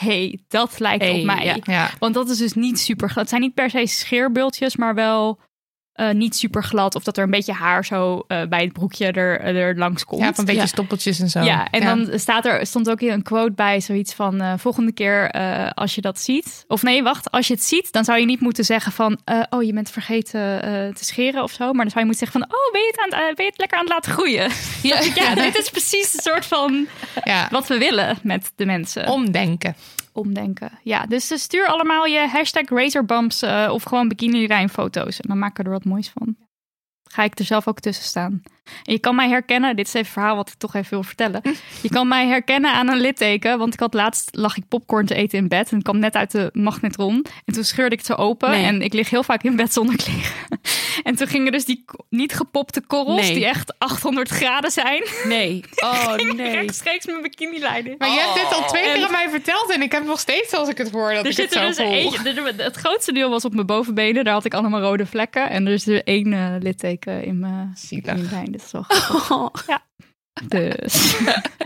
dat lijkt op mij. Ja. Want dat is dus niet super glad. Het zijn niet per se scheerbultjes, maar wel niet super glad. Of dat er een beetje haar zo bij het broekje er langs komt. Ja, van een beetje stoppeltjes en zo. Ja, en dan stond ook hier een quote bij, zoiets van volgende keer als je dat ziet. Of nee, wacht, als je het ziet, dan zou je niet moeten zeggen van je bent vergeten te scheren of zo. Maar dan zou je moeten zeggen van ben je het lekker aan het laten groeien? Ja, dit is precies een soort van wat we willen met de mensen. Omdenken. Ja, dus stuur allemaal je #RazorBumps of gewoon bikinilijn foto's. En dan maken we er wat moois van. Ga ik er zelf ook tussen staan. En je kan mij herkennen, dit is even een verhaal wat ik toch even wil vertellen. Je kan mij herkennen aan een litteken, want lag ik popcorn te eten in bed en ik kwam net uit de magnetron. En toen scheurde ik het zo open en ik lig heel vaak in bed zonder kleren. En toen gingen dus die niet gepopte korrels, die echt 800 graden zijn. Nee. Oh, nee. Rechtstreeks mijn bikinilijn in. Maar je hebt dit al 2 keer aan mij verteld en ik heb nog steeds, als ik het hoor, dat ik het zo voel. Het grootste deel was op mijn bovenbenen, daar had ik allemaal rode vlekken. En er is er 1 litteken in mijn lijn. Dit is wel grappig. Ja. Dus.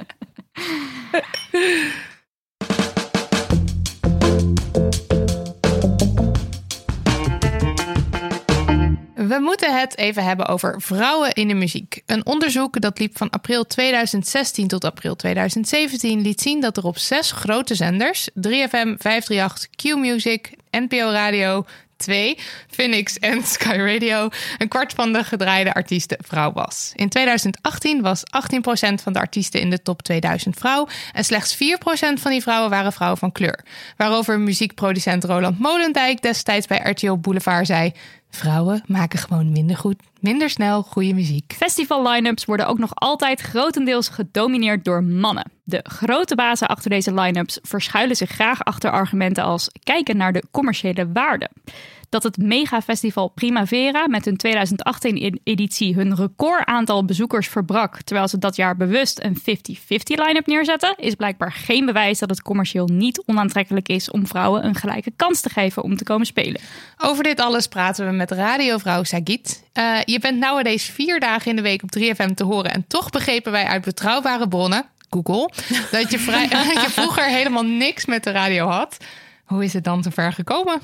We moeten het even hebben over vrouwen in de muziek. Een onderzoek dat liep van april 2016 tot april 2017 liet zien dat er op 6 grote zenders, 3FM, 538, Q-Music, NPO Radio 2, Phoenix en Sky Radio, een kwart van de gedraaide artiesten vrouw was. In 2018 was 18% van de artiesten in de top 2000 vrouw en slechts 4% van die vrouwen waren vrouwen van kleur. Waarover muziekproducent Roland Molendijk destijds bij RTL Boulevard zei: vrouwen maken gewoon minder snel goede muziek. Festival-line-ups worden ook nog altijd grotendeels gedomineerd door mannen. De grote bazen achter deze line-ups verschuilen zich graag achter argumenten als kijken naar de commerciële waarde. Dat het megafestival Primavera met hun 2018-editie hun recordaantal bezoekers verbrak, terwijl ze dat jaar bewust een 50-50 line-up neerzetten, is blijkbaar geen bewijs dat het commercieel niet onaantrekkelijk is om vrouwen een gelijke kans te geven om te komen spelen. Over dit alles praten we met radiovrouw Sagit. Je bent nowadays 4 dagen in de week op 3FM te horen en toch begrepen wij uit betrouwbare bronnen, Google, dat je vroeger helemaal niks met de radio had. Hoe is het dan zover gekomen?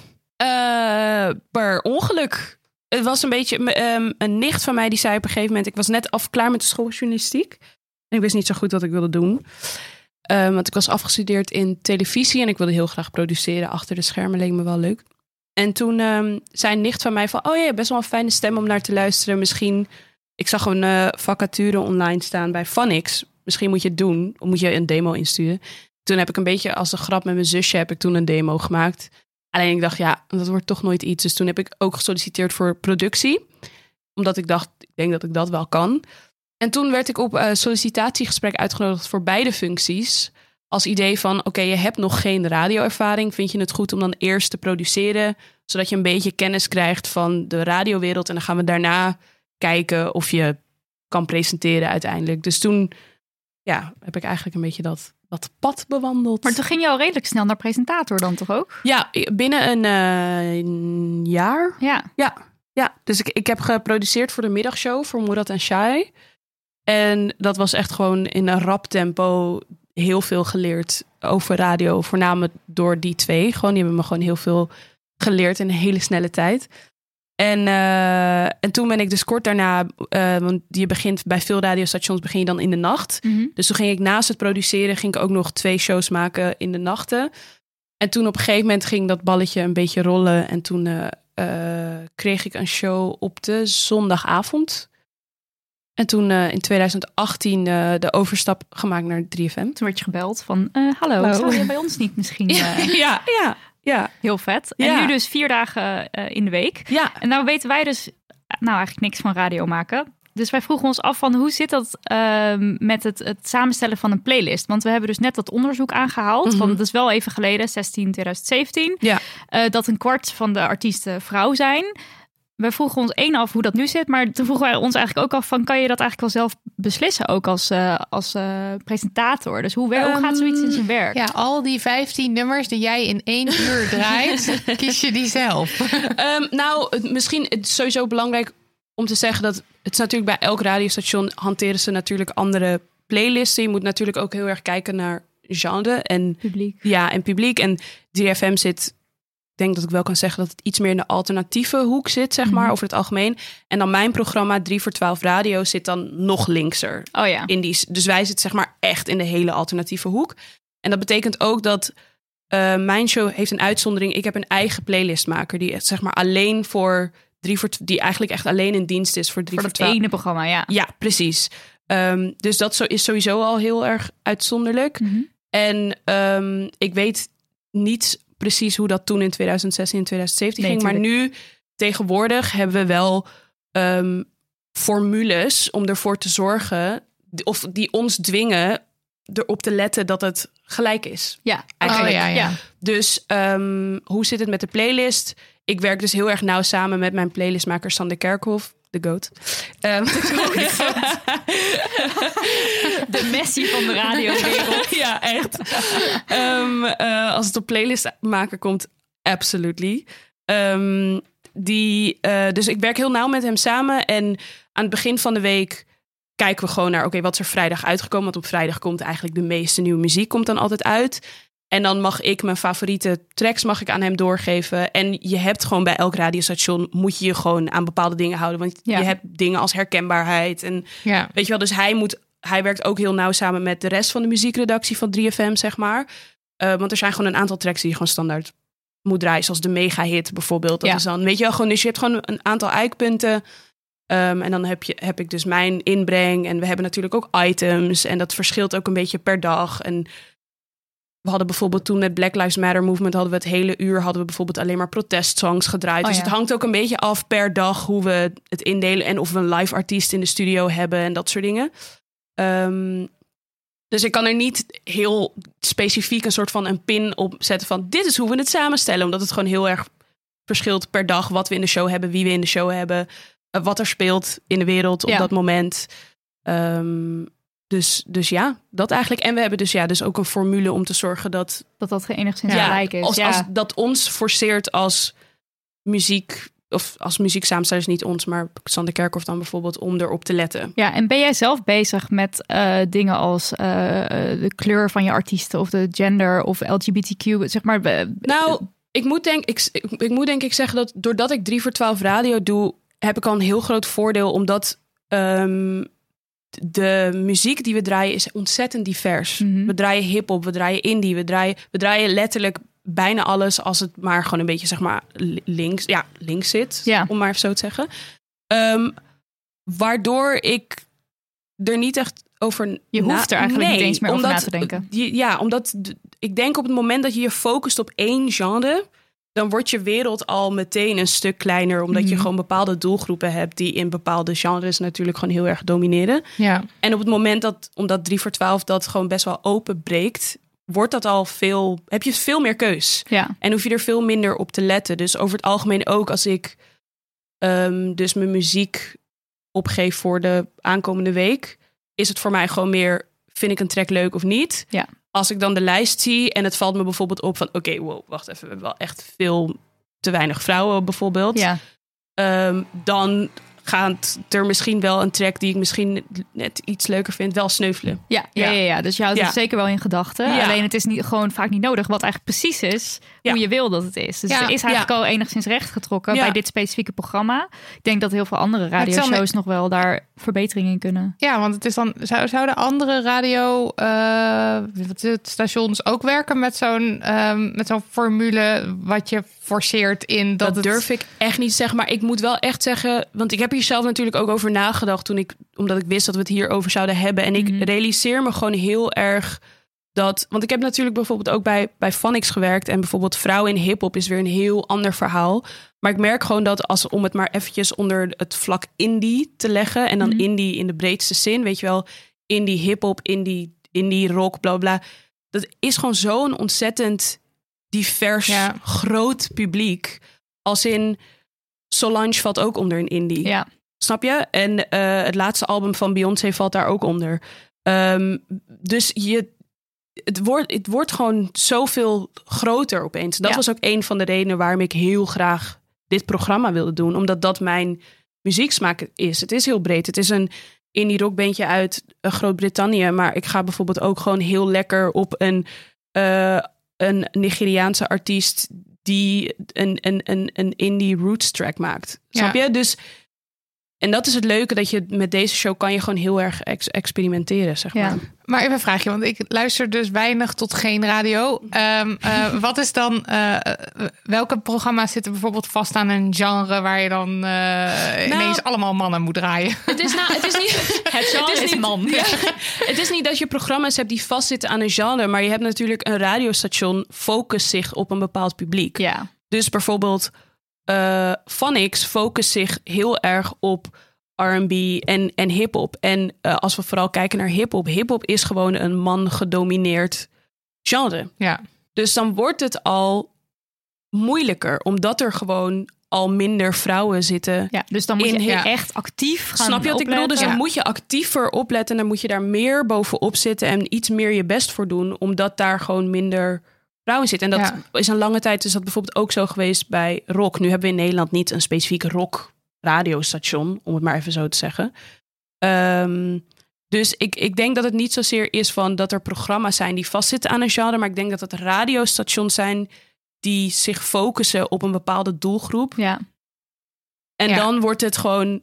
Per ongeluk. Het was een beetje een nicht van mij die zei op een gegeven moment, ik was net klaar met de school journalistiek. En ik wist niet zo goed wat ik wilde doen. Want ik was afgestudeerd in televisie en ik wilde heel graag produceren. Achter de schermen leek me wel leuk. En toen zei een nicht van mij van, best wel een fijne stem om naar te luisteren. Misschien, ik zag een vacature online staan bij Phoenix. Misschien moet je het doen. Of moet je een demo insturen. Toen heb ik een beetje als een grap met mijn zusje heb ik toen een demo gemaakt. Alleen ik dacht, dat wordt toch nooit iets. Dus toen heb ik ook gesolliciteerd voor productie. Omdat ik dacht, ik denk dat ik dat wel kan. En toen werd ik op sollicitatiegesprek uitgenodigd voor beide functies. Als idee van, oké, je hebt nog geen radioervaring. Vind je het goed om dan eerst te produceren? Zodat je een beetje kennis krijgt van de radiowereld. En dan gaan we daarna kijken of je kan presenteren uiteindelijk. Dus toen heb ik eigenlijk een beetje dat pad bewandeld. Maar toen ging je al redelijk snel naar presentator dan toch ook? Ja, binnen een jaar. Ja, dus ik heb geproduceerd voor de middagshow voor Murat en Shai. En dat was echt gewoon in een rap tempo heel veel geleerd over radio. Voornamelijk door die twee. Die hebben me gewoon heel veel geleerd in een hele snelle tijd. En toen ben ik dus kort daarna, want je begint bij veel radiostations begin je dan in de nacht. Mm-hmm. Dus toen ging ik naast het produceren, ging ik ook nog 2 shows maken in de nachten. En toen op een gegeven moment ging dat balletje een beetje rollen. En toen kreeg ik een show op de zondagavond. En toen in 2018 de overstap gemaakt naar 3FM. Toen werd je gebeld van, hallo, zou je bij ons niet misschien... Ja. Heel vet. En nu dus 4 dagen in de week. Ja. En nou weten wij dus eigenlijk niks van radio maken. Dus wij vroegen ons af van hoe zit dat met het samenstellen van een playlist? Want we hebben dus net dat onderzoek aangehaald. Mm-hmm. Want het is wel even geleden, 2017. Ja. Dat een kwart van de artiesten vrouw zijn. We vroegen ons af hoe dat nu zit. Maar toen vroegen wij ons eigenlijk ook af van... kan je dat eigenlijk wel zelf beslissen ook als presentator? Dus hoe gaat zoiets in zijn werk? Ja, al die 15 nummers die jij in 1 uur draait... kies je die zelf? Misschien het is sowieso belangrijk om te zeggen... dat het is natuurlijk bij elk radiostation... hanteren ze natuurlijk andere playlisten. Je moet natuurlijk ook heel erg kijken naar genre. En publiek. Ja, en publiek. En 3FM zit... Ik denk dat ik wel kan zeggen dat het iets meer in de alternatieve hoek zit, zeg maar, over het algemeen. En dan mijn programma 3 voor 12 Radio zit dan nog linkser. Oh ja. Dus wij zitten zeg maar echt in de hele alternatieve hoek. En dat betekent ook dat mijn show heeft een uitzondering. Ik heb een eigen playlistmaker die zeg maar alleen voor 3 voor die eigenlijk echt alleen in dienst is voor 3 voor 12. Voor het ene programma, ja. Ja, precies. Dus dat is sowieso al heel erg uitzonderlijk. Mm-hmm. En ik weet niet precies hoe dat toen in 2016 en 2017 ging. Maar nu, tegenwoordig, hebben we wel formules om ervoor te zorgen... of die ons dwingen erop te letten dat het gelijk is. Ja, eigenlijk. Ja. Dus hoe zit het met de playlist? Ik werk dus heel erg nauw samen met mijn playlistmaker Sander Kerkhoff. De GOAT. De Messi van de radiowereld. Ja, echt. Als het op playlist maken komt, absolutely. Dus ik werk heel nauw met hem samen. En aan het begin van de week kijken we gewoon naar... oké, wat is er vrijdag uitgekomen? Want op vrijdag komt eigenlijk de meeste nieuwe muziek komt dan altijd uit. En dan mag ik mijn favoriete tracks aan hem doorgeven. En je hebt gewoon bij elk radiostation... moet je gewoon aan bepaalde dingen houden. Want je hebt dingen als herkenbaarheid. En weet je wel, dus hij werkt ook heel nauw samen met de rest van de muziekredactie van 3FM, zeg maar. Want er zijn gewoon een aantal tracks die je gewoon standaard moet draaien. Zoals de mega-hit bijvoorbeeld. Dat is dan, weet je wel, gewoon, dus je hebt gewoon een aantal eikpunten. En dan heb ik dus mijn inbreng. En we hebben natuurlijk ook items. En dat verschilt ook een beetje per dag. En we hadden bijvoorbeeld toen met Black Lives Matter Movement... hadden we het hele uur bijvoorbeeld alleen maar protestsongs gedraaid. Dus het hangt ook een beetje af per dag hoe we het indelen... en of we een live artiest in de studio hebben en dat soort dingen. Dus ik kan er niet heel specifiek een soort van een pin op zetten van... dit is hoe we het samenstellen. Omdat het gewoon heel erg verschilt per dag wat we in de show hebben... wie we in de show hebben, wat er speelt in de wereld op dat moment... Dus ja, dat eigenlijk. En we hebben dus ook een formule om te zorgen dat enigszins gelijk is. Als dat ons forceert als muziek... of als muzieksamenstellers, niet ons, maar Sander Kerkhoff dan bijvoorbeeld... om erop te letten. Ja, en ben jij zelf bezig met dingen als de kleur van je artiesten... of de gender of LGBTQ, zeg maar? Ik moet denk ik zeggen dat doordat ik 3 voor 12 radio doe... heb ik al een heel groot voordeel, omdat... de muziek die we draaien is ontzettend divers. Mm-hmm. We draaien hiphop, we draaien indie, we draaien letterlijk bijna alles als het maar gewoon een beetje zeg maar links zit, om maar even zo te zeggen. Waardoor ik er niet echt over... Je hoeft er eigenlijk niet eens meer over na te denken. Omdat ik denk op het moment dat je je focust op één genre... dan wordt je wereld al meteen een stuk kleiner... omdat je gewoon bepaalde doelgroepen hebt... die in bepaalde genres natuurlijk gewoon heel erg domineren. Ja. En op het moment dat, omdat 3 voor 12 dat gewoon best wel openbreekt... wordt dat al heb je veel meer keus. Ja. En hoef je er veel minder op te letten. Dus over het algemeen ook als ik dus mijn muziek opgeef voor de aankomende week, is het voor mij gewoon meer, vind ik een track leuk of niet? Ja. Als ik dan de lijst zie en het valt me bijvoorbeeld op van, oké, wow, wacht even, we hebben wel echt veel te weinig vrouwen bijvoorbeeld. Ja. Dan gaat er misschien wel een track die ik misschien net iets leuker vind, wel sneuvelen. Ja. Dus je houdt het zeker wel in gedachten. Ja. Alleen het is gewoon vaak niet nodig. Wat eigenlijk precies is hoe je wil dat het is. Dus het is eigenlijk al enigszins rechtgetrokken bij dit specifieke programma. Ik denk dat heel veel andere radioshows nog wel daar verbeteringen in kunnen. Ja, want het is dan zouden andere radiostations ook werken met zo'n formule wat je forceert in dat durf ik echt niet te zeggen. Maar ik moet wel echt zeggen, want ik heb hier zelf natuurlijk ook over nagedacht omdat ik wist dat we het hierover zouden hebben. En ik realiseer me gewoon heel erg dat, want ik heb natuurlijk bijvoorbeeld ook bij Phonics gewerkt en bijvoorbeeld vrouwen in hiphop is weer een heel ander verhaal. Maar ik merk gewoon dat om het maar eventjes onder het vlak indie te leggen en dan indie in de breedste zin, weet je wel, indie hiphop, indie rock, bla bla. Dat is gewoon zo'n ontzettend divers, groot publiek. Als in Solange valt ook onder een indie. Ja. Snap je? En het laatste album van Beyoncé valt daar ook onder. Dus het wordt gewoon zoveel groter opeens. Dat was ook een van de redenen waarom ik heel graag dit programma wilde doen. Omdat dat mijn muzieksmaak is. Het is heel breed. Het is een indie rockbandje uit Groot-Brittannië. Maar ik ga bijvoorbeeld ook gewoon heel lekker op een Nigeriaanse artiest die een indie roots track maakt. Snap je? Dus, en dat is het leuke, dat je met deze show kan je gewoon heel erg experimenteren, zeg maar. Maar even een vraagje, want ik luister dus weinig tot geen radio. Wat is dan, welke programma's zitten bijvoorbeeld vast aan een genre waar je dan ineens allemaal mannen moet draaien? Het is niet... Het genre is man. Ja, het is niet dat je programma's hebt die vastzitten aan een genre, maar je hebt natuurlijk een radiostation focust zich op een bepaald publiek. Ja. Dus bijvoorbeeld Phonics focust zich heel erg op R&B en hiphop. En als we vooral kijken naar hiphop is gewoon een man gedomineerd genre. Ja. Dus dan wordt het al moeilijker, omdat er gewoon al minder vrouwen zitten. Ja, dus dan moet je echt actief gaan. Snap je wat ik bedoel? Dus dan moet je actiever opletten en dan moet je daar meer bovenop zitten en iets meer je best voor doen, omdat daar gewoon minder vrouwen zitten. En dat is een lange tijd, is dat bijvoorbeeld ook zo geweest bij rock. Nu hebben we in Nederland niet een specifiek rock radiostation, om het maar even zo te zeggen. Dus ik denk dat het niet zozeer is van dat er programma's zijn die vastzitten aan een genre, maar ik denk dat het radiostations zijn die zich focussen op een bepaalde doelgroep. Ja. En dan wordt het gewoon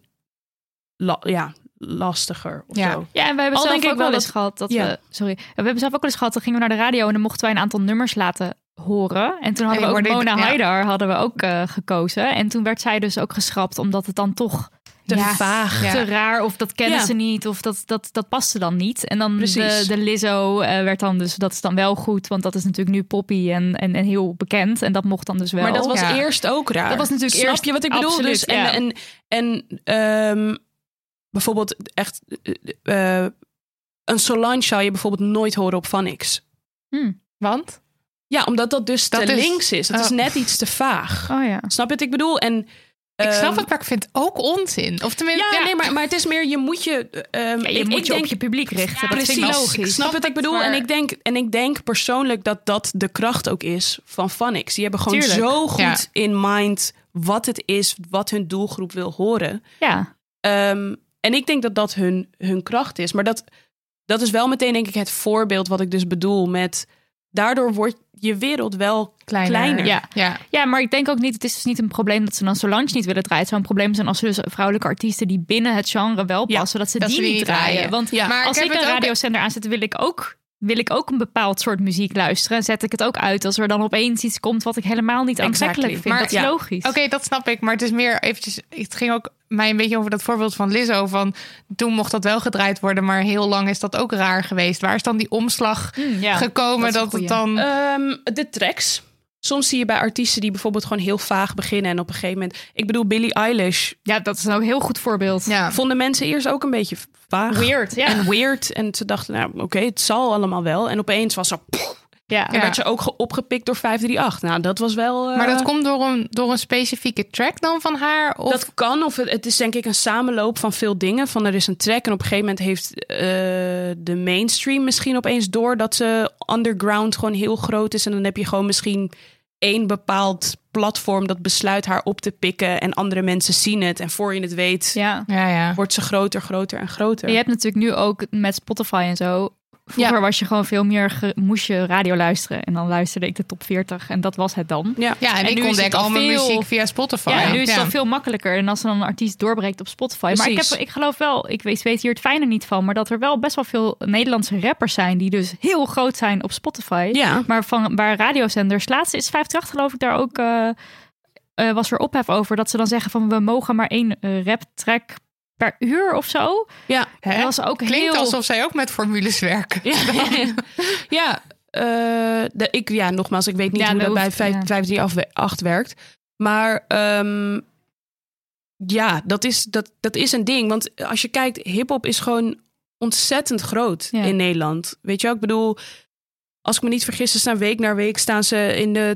lastiger of zo. Ja, en we hebben zelf ook wel eens gehad dat we hebben zelf ook wel eens gehad, dan gingen we naar de radio en dan mochten wij een aantal nummers laten horen. En toen hadden we ook Mona Haidar hadden we ook gekozen. En toen werd zij dus ook geschrapt, omdat het dan toch te vaag, te raar, of dat kennen ze niet, of dat paste dan niet. En dan de Lizzo werd dan dus, dat is dan wel goed, want dat is natuurlijk nu poppy en heel bekend. En dat mocht dan dus wel. Maar dat was eerst ook raar. Dat was natuurlijk Snap eerst, je wat ik bedoel? Absoluut, dus bijvoorbeeld echt een Solange zou je bijvoorbeeld nooit horen op Phonics. Want? Ja, omdat dat dus te links is. Het is net iets te vaag. Oh ja. Snap je wat ik bedoel? En ik snap het, maar ik vind het ook onzin. Of tenminste, nee, maar het is meer, je moet je... je moet je op je publiek richten. Dat vind ik logisch. Snap wat ik bedoel? Maar... En ik denk persoonlijk dat de kracht ook is van Phonics. Die hebben gewoon zo goed in mind wat het is, wat hun doelgroep wil horen. Ja. En ik denk dat hun kracht is. Maar dat is wel meteen, denk ik, het voorbeeld wat ik dus bedoel met... Daardoor wordt je wereld wel kleiner. Ja, maar ik denk ook niet, het is dus niet een probleem dat ze dan Solange niet willen draaien. Het zou een probleem zijn als er dus vrouwelijke artiesten die binnen het genre wel passen, dat ze die niet draaien. Want maar als ik een radiozender aanzet, wil ik ook een bepaald soort muziek luisteren. Zet ik het ook uit als er dan opeens iets komt wat ik helemaal niet aantrekkelijk vind. Maar dat is logisch. Oké, dat snap ik. Maar het is meer eventjes... Het ging ook mij een beetje over dat voorbeeld van Lizzo. Van toen mocht dat wel gedraaid worden, maar heel lang is dat ook raar geweest. Waar is dan die omslag gekomen dat het dan... De tracks. Soms zie je bij artiesten die bijvoorbeeld gewoon heel vaag beginnen en op een gegeven moment... Ik bedoel, Billie Eilish. Ja, dat is ook een heel goed voorbeeld. Ja. Vonden mensen eerst ook een beetje vaag. Weird, En weird. En ze dachten, nou oké, het zal allemaal wel. En opeens was er Ja. En werd ze ook opgepikt door 538. Nou, dat was wel... Maar dat komt door een specifieke track dan van haar? Of? Dat kan, of het is denk ik een samenloop van veel dingen. Van er is een track en op een gegeven moment heeft de mainstream misschien opeens door dat ze underground gewoon heel groot is. En dan heb je gewoon misschien 1 bepaald platform dat besluit haar op te pikken en andere mensen zien het. En voor je het weet wordt ze groter, groter en groter. Je hebt natuurlijk nu ook met Spotify en zo. Vroeger was je gewoon veel meer, moest je radio luisteren. En dan luisterde ik de top 40 en dat was het dan. Ja, en ik ontdek al mijn muziek via Spotify. Ja, nu is het al veel makkelijker. En als dan een artiest doorbreekt op Spotify. Precies. Maar ik geloof wel, ik weet hier het fijne niet van, maar dat er wel best wel veel Nederlandse rappers zijn die dus heel groot zijn op Spotify. Ja. Maar waar radiozenders, laatste is 538 geloof ik daar ook, was er ophef over. Dat ze dan zeggen van we mogen maar 1 rap track per uur of zo. Ja, dat was ook klinkt alsof zij ook met formules werken. Nogmaals, ik weet niet hoe dat bij 538 werkt. Maar dat is een ding. Want als je kijkt, hiphop is gewoon ontzettend groot in Nederland. Weet je wel? Ik bedoel, als ik me niet vergis, ze staan week na week staan ze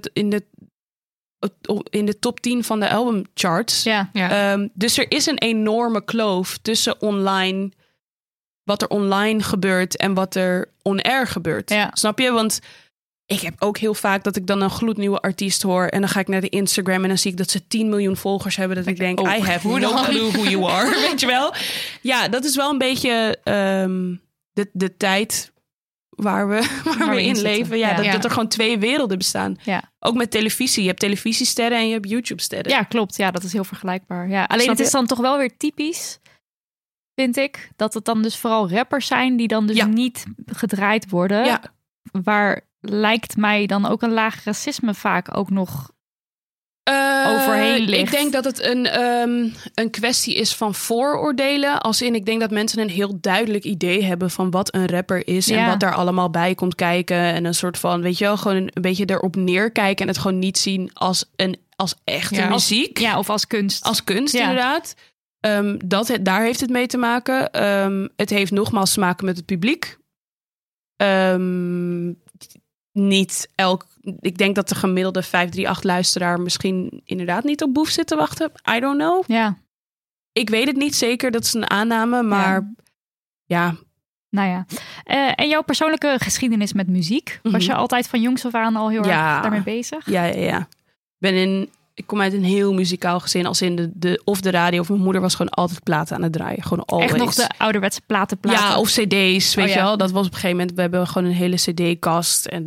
in de top 10 van de albumcharts. Ja. Dus er is een enorme kloof tussen online, wat er online gebeurt en wat er on-air gebeurt. Ja. Snap je? Want ik heb ook heel vaak dat ik dan een gloednieuwe artiest hoor en dan ga ik naar de Instagram en dan zie ik dat ze 10 miljoen volgers hebben. Dat ik denk, I have no clue who you are. Weet je wel? Ja, dat is wel een beetje de tijd waar we in leven. Ja, dat er gewoon 2 werelden bestaan. Ja. Ook met televisie. Je hebt televisiesterren en je hebt YouTube-sterren. Ja, klopt. Ja, dat is heel vergelijkbaar. Ja. Alleen het is dan toch wel weer typisch, vind ik, dat het dan dus vooral rappers zijn die dan dus niet gedraaid worden. Ja. Waar lijkt mij dan ook een laag racisme vaak ook nog overheen ligt. Ik denk dat het een kwestie is van vooroordelen. Als in, ik denk dat mensen een heel duidelijk idee hebben van wat een rapper is en wat daar allemaal bij komt kijken. En een soort van, weet je wel, gewoon een beetje erop neerkijken en het gewoon niet zien als echte muziek. Of als kunst. Als kunst, inderdaad. Daar heeft het mee te maken. Het heeft nogmaals te maken met het publiek. Ik denk dat de gemiddelde 538-luisteraar misschien inderdaad niet op Boef zit te wachten. I don't know. Ja. Ik weet het niet zeker, dat is een aanname, maar ja. Nou ja. En jouw persoonlijke geschiedenis met muziek? Was je altijd van jongs af aan al heel erg daarmee bezig? Ja. Ik kom uit een heel muzikaal gezin. Als in de radio of mijn moeder was gewoon altijd platen aan het draaien. Gewoon always. Echt nog de ouderwetse platen. Ja, of cd's, weet je wel. Dat was op een gegeven moment. We hebben gewoon een hele cd-kast. En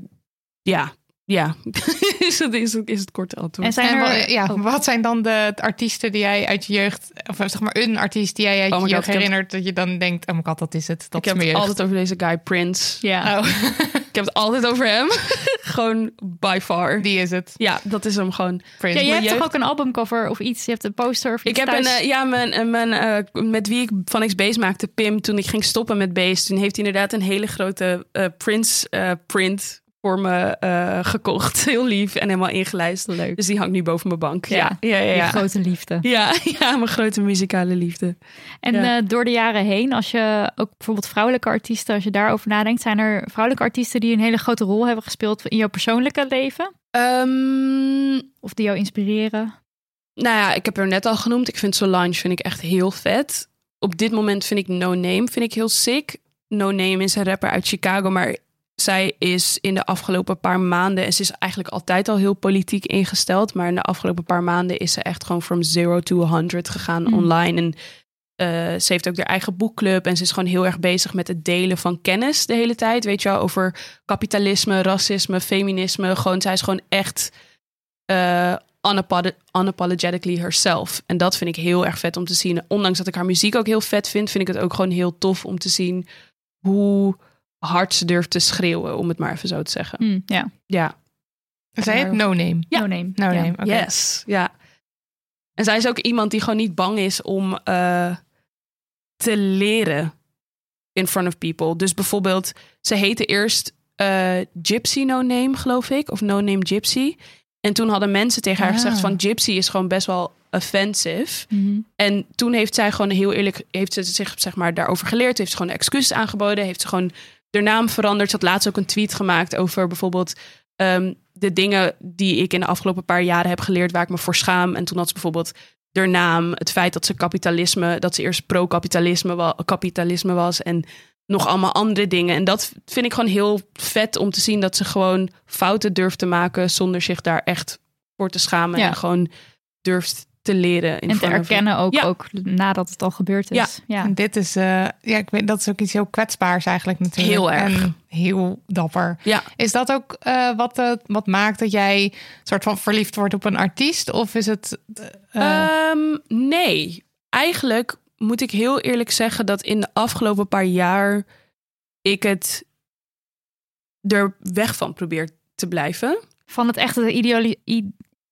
is het korte antwoord. Wat zijn dan de artiesten die jij uit je jeugd, of zeg maar een artiest die jij uit je jeugd herinnert, dat je dan denkt, oh my god, dat is het. Ik heb het altijd over deze guy Prince. Ja. Ik heb het altijd over hem. Gewoon by far. Die is het. Ja, dat is hem gewoon. Prince. Ja, je hebt toch ook een albumcover of iets? Je hebt een poster of iets? Ik heb met wie ik van XB's maakte, Pim, toen ik ging stoppen met B's, toen heeft hij inderdaad een hele grote Prince print voor me gekocht. Heel lief en helemaal ingelijst. Leuk. Dus die hangt nu boven mijn bank. Ja. Je grote liefde. Ja, mijn grote muzikale liefde. En door de jaren heen, als je ook bijvoorbeeld vrouwelijke artiesten, als je daarover nadenkt, zijn er vrouwelijke artiesten die een hele grote rol hebben gespeeld in jouw persoonlijke leven? Of die jou inspireren? Nou ja, ik heb er net al genoemd. Ik vind Solange echt heel vet. Op dit moment vind ik No Name heel sick. No Name is een rapper uit Chicago, maar zij is in de afgelopen paar maanden, en ze is eigenlijk altijd al heel politiek ingesteld, maar in de afgelopen paar maanden is ze echt gewoon from 0 to 100 gegaan online. En ze heeft ook haar eigen boekclub en ze is gewoon heel erg bezig met het delen van kennis de hele tijd. Weet je wel, over kapitalisme, racisme, feminisme. Gewoon, zij is gewoon echt unapologetically herself. En dat vind ik heel erg vet om te zien. Ondanks dat ik haar muziek ook heel vet vind ik het ook gewoon heel tof om te zien hoe hard ze durft te schreeuwen, om het maar even zo te zeggen. Ja. Zij het No Name? Ja. No Name. Okay. Yes, ja. En zij is ook iemand die gewoon niet bang is om te leren in front of people. Dus bijvoorbeeld, ze heette eerst Gypsy No Name, geloof ik. Of No Name Gypsy. En toen hadden mensen tegen haar gezegd van Gypsy is gewoon best wel offensive. Mm-hmm. En toen heeft zij gewoon heel eerlijk, heeft ze zich zeg maar daarover geleerd, heeft ze gewoon excuses aangeboden, heeft ze gewoon de naam veranderd. Ze had laatst ook een tweet gemaakt over bijvoorbeeld de dingen die ik in de afgelopen paar jaren heb geleerd waar ik me voor schaam. En toen had ze bijvoorbeeld de naam, het feit dat ze eerst pro-kapitalisme was en nog allemaal andere dingen. En dat vind ik gewoon heel vet om te zien dat ze gewoon fouten durft te maken zonder zich daar echt voor te schamen. En gewoon durft te leren. En te erkennen ook nadat het al gebeurd is. Ja. En dit is, ik weet dat is ook iets heel kwetsbaars eigenlijk natuurlijk. Heel erg. En heel dapper. Ja. Is dat ook wat maakt dat jij soort van verliefd wordt op een artiest? Of is het... Nee. Eigenlijk moet ik heel eerlijk zeggen dat in de afgelopen paar jaar ik het er weg van probeer te blijven. Van het echte ideologie?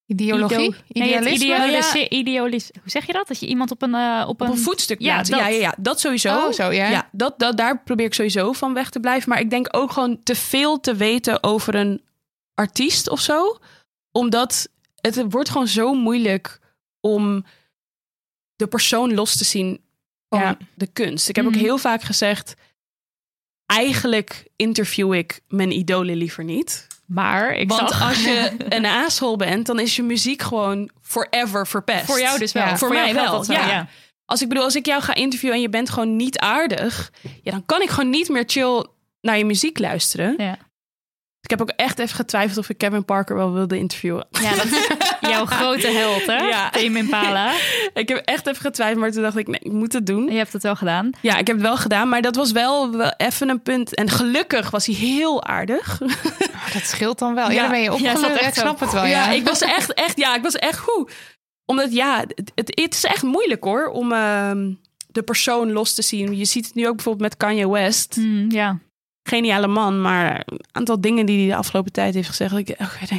Idealisme. Hoe zeg je dat? Dat je iemand op een voetstuk plaatst. Ja, dat sowieso. Oh, zo, ja. Ja, daar probeer ik sowieso van weg te blijven. Maar ik denk ook gewoon te veel te weten over een artiest of zo. Omdat het wordt gewoon zo moeilijk om de persoon los te zien van de kunst. Ik heb ook heel vaak gezegd, eigenlijk interview ik mijn idolen liever niet. Maar als je een asshole bent, dan is je muziek gewoon forever verpest. Voor jou dus wel. Ja, voor mij wel. Zo, ja. Als ik jou ga interviewen en je bent gewoon niet aardig, dan kan ik gewoon niet meer chill naar je muziek luisteren. Ja. Ik heb ook echt even getwijfeld of ik Kevin Parker wel wilde interviewen. Ja, dat is jouw grote held, hè? Ja. Tame Impala. Ik heb echt even getwijfeld, maar toen dacht ik, nee, ik moet het doen. Je hebt het wel gedaan. Ja, ik heb het wel gedaan, maar dat was wel even een punt. En gelukkig was hij heel aardig. Dat scheelt dan wel. Ja, dan ben je opgelucht. Ik snap het wel. Ja, ik was echt goed. Omdat het is echt moeilijk hoor, om de persoon los te zien. Je ziet het nu ook bijvoorbeeld met Kanye West. Ja. Geniale man, maar een aantal dingen die hij de afgelopen tijd heeft gezegd. Ik denk,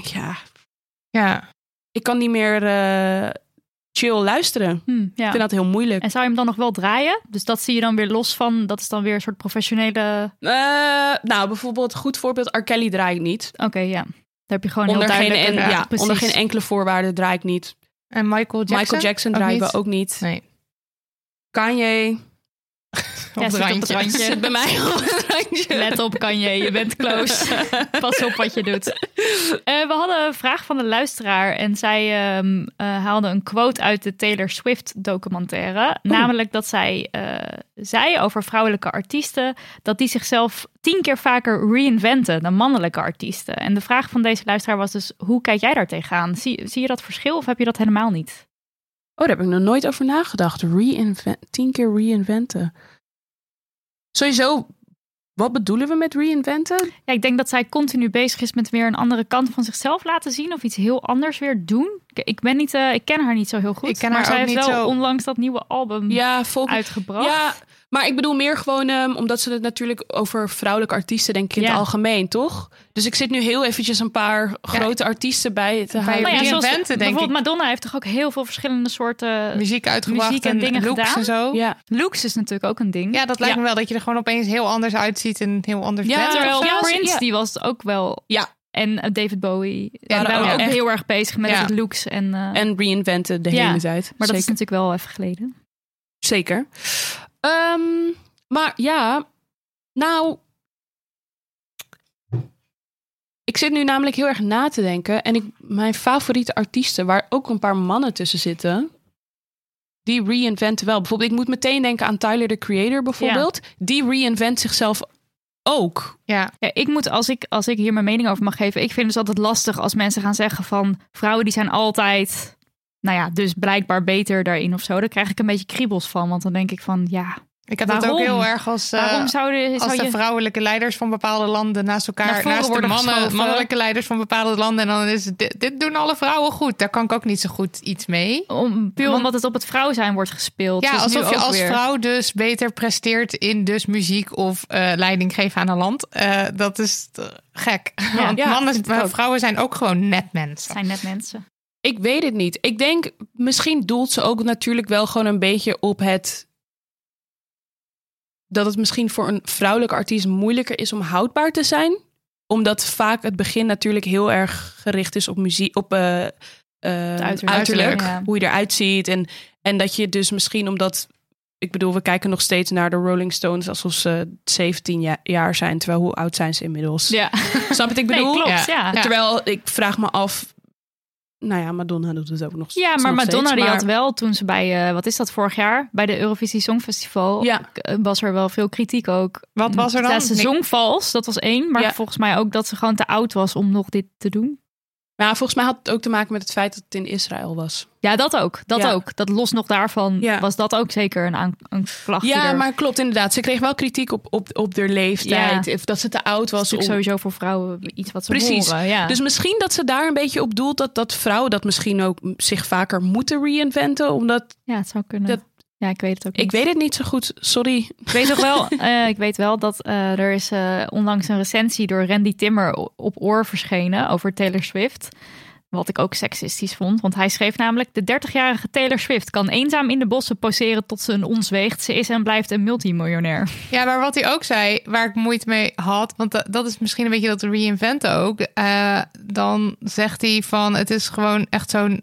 ik kan niet meer chill luisteren. Ik vind dat heel moeilijk. En zou je hem dan nog wel draaien? Dus dat zie je dan weer los van, dat is dan weer een soort professionele... Bijvoorbeeld, goed voorbeeld, R. Kelly draai ik niet. Oké, ja. Daar heb je gewoon heel duidelijk... Onder geen enkele voorwaarde draai ik niet. En Michael Jackson draaien we ook niet. Nee. Kanye... Op het randje. Zit bij mij op het randje. Let op, Kanye. Je bent close. Pas op wat je doet. We hadden een vraag van de luisteraar. En zij haalde een quote uit de Taylor Swift documentaire. Namelijk dat zij zei over vrouwelijke artiesten dat die zichzelf 10 keer vaker reinventen dan mannelijke artiesten. En de vraag van deze luisteraar was dus, hoe kijk jij daar tegenaan? Zie je dat verschil of heb je dat helemaal niet? Daar heb ik nog nooit over nagedacht. 10 keer reinventen. Sowieso, wat bedoelen we met reinventen? Ja, ik denk dat zij continu bezig is met weer een andere kant van zichzelf laten zien. Of iets heel anders weer doen. Ik ken haar niet zo heel goed. Maar zij heeft wel zo... onlangs dat nieuwe album uitgebracht. Ja, maar ik bedoel meer gewoon omdat ze het natuurlijk over vrouwelijke artiesten denk ik in het algemeen, toch? Dus ik zit nu heel eventjes een paar grote artiesten bij te halen. Reinventen, bijvoorbeeld Madonna heeft toch ook heel veel verschillende soorten muziek uitgebracht en dingen looks gedaan. En zo. Ja. Looks is natuurlijk ook een ding. Ja, dat lijkt me wel dat je er gewoon opeens heel anders uitziet en heel anders bent. Terwijl Prince, die was ook wel... Ja. En David Bowie waren ook heel erg bezig met het looks. En reinventen de hele tijd. Maar dat is natuurlijk wel even geleden. Zeker. Maar ja, ik zit nu namelijk heel erg na te denken. En mijn favoriete artiesten, waar ook een paar mannen tussen zitten, die reinventen wel. Bijvoorbeeld, ik moet meteen denken aan Tyler, the Creator bijvoorbeeld. Ja. Die reinvent zichzelf ook. Ja, ik moet, als ik hier mijn mening over mag geven, ik vind het dus altijd lastig als mensen gaan zeggen van vrouwen die zijn altijd, dus blijkbaar beter daarin of zo. Daar krijg ik een beetje kriebels van, want dan denk ik van ik heb dat ook heel erg als de vrouwelijke leiders van bepaalde landen naast elkaar, naast de mannelijke leiders van bepaalde landen. En dan is het, dit doen alle vrouwen goed. Daar kan ik ook niet zo goed iets mee. Omdat het op het vrouw zijn wordt gespeeld. Ja, dus alsof je als vrouw dus beter presteert in dus muziek of leiding geven aan een land. Dat is gek. Ja, want vrouwen zijn ook gewoon net mensen. Zijn net mensen. Ik weet het niet. Ik denk, misschien doelt ze ook natuurlijk wel gewoon een beetje op dat het misschien voor een vrouwelijke artiest moeilijker is om houdbaar te zijn. Omdat vaak het begin natuurlijk heel erg gericht is op muziek, op uiterlijk. Hoe je eruit ziet. En dat je dus misschien omdat Ik bedoel, we kijken nog steeds naar de Rolling Stones alsof ze 17 jaar zijn. Terwijl hoe oud zijn ze inmiddels? Ja. Snap je wat ik bedoel? Nee, klopt, ja. Terwijl ik vraag me af... Nou ja, Madonna doet het ook nog steeds. Ja, maar nog Madonna steeds, die had wel toen ze bij, wat is dat vorig jaar? Bij de Eurovisie Songfestival was er wel veel kritiek ook. Wat was er dan? Ja, ze zong vals, dat was 1. Maar Ja. volgens mij ook dat ze gewoon te oud was om nog dit te doen. Maar volgens mij had het ook te maken met het feit dat het in Israël was. Ja, dat ook. Dat los nog daarvan was dat ook zeker een klacht. Ja, maar klopt inderdaad. Ze kreeg wel kritiek op haar leeftijd. Ja. Of dat ze te oud was. Dat is sowieso voor vrouwen iets wat ze Precies. horen. Ja. Dus misschien dat ze daar een beetje op doelt dat vrouwen dat misschien ook zich vaker moeten reinventen. Omdat Ja, het zou kunnen. Ja, ik weet het ook niet. ik weet het niet zo goed. Sorry. Ik weet nog wel, ik weet wel dat er is onlangs een recensie door Randy Timmer op Oor verschenen over Taylor Swift. Wat ik ook seksistisch vond. Want hij schreef namelijk: de 30-jarige Taylor Swift kan eenzaam in de bossen poseren tot ze een ons weegt. Ze is en blijft een multimiljonair. Ja, maar wat hij ook zei, waar ik moeite mee had, want dat is misschien een beetje dat reinventen ook. Dan zegt hij van, het is gewoon echt zo'n...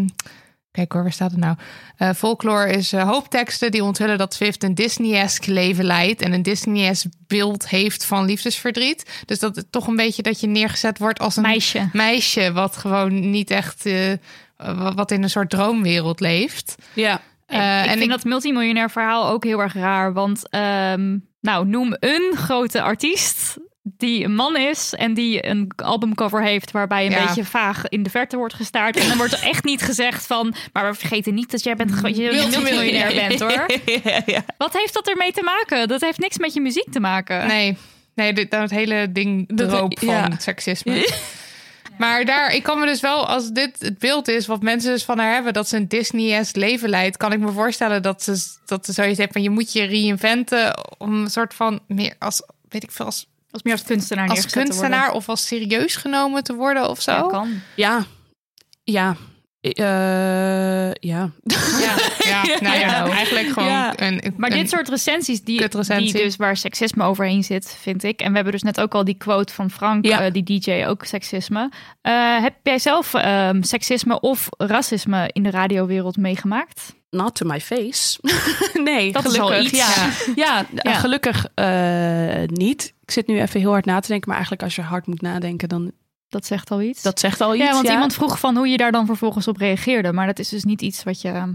kijk hoor, waar staat het nou? Folklore is hoopteksten die onthullen dat Swift een Disney-esque leven leidt en een Disney-esque beeld heeft van liefdesverdriet. Dus dat het toch een beetje dat je neergezet wordt als een meisje wat gewoon niet echt wat in een soort droomwereld leeft. Ja. Ik vind dat multimiljonair verhaal ook heel erg raar. Want noem een grote artiest die een man is en die een albumcover heeft waarbij een beetje vaag in de verte wordt gestaard. En dan wordt er echt niet gezegd van, maar we vergeten niet dat jij multimiljonair bent, hoor. Ja. Wat heeft dat ermee te maken? Dat heeft niks met je muziek te maken. Nee, dat hele ding droop van seksisme. Maar ik kan me dus wel, als dit het beeld is wat mensen dus van haar hebben, dat ze een Disney-esque leven leidt, kan ik me voorstellen dat ze zoiets heeft van je moet je reinventen om een soort van meer als, weet ik veel, als meer als kunstenaar neergezet als kunstenaar of als serieus genomen te worden of zo. Ja, kan. Ja. Eigenlijk gewoon maar dit soort recensies die dus waar seksisme overheen zit, vind ik. En we hebben dus net ook al die quote van Frank, die DJ, ook seksisme. Heb jij zelf seksisme of racisme in de radiowereld meegemaakt? Not to my face. Nee, dat gelukkig. Is al iets. Gelukkig niet. Ik zit nu even heel hard na te denken, maar eigenlijk als je hard moet nadenken, dan... Dat zegt al iets. Ja, want iemand vroeg van hoe je daar dan vervolgens op reageerde. Maar dat is dus niet iets wat je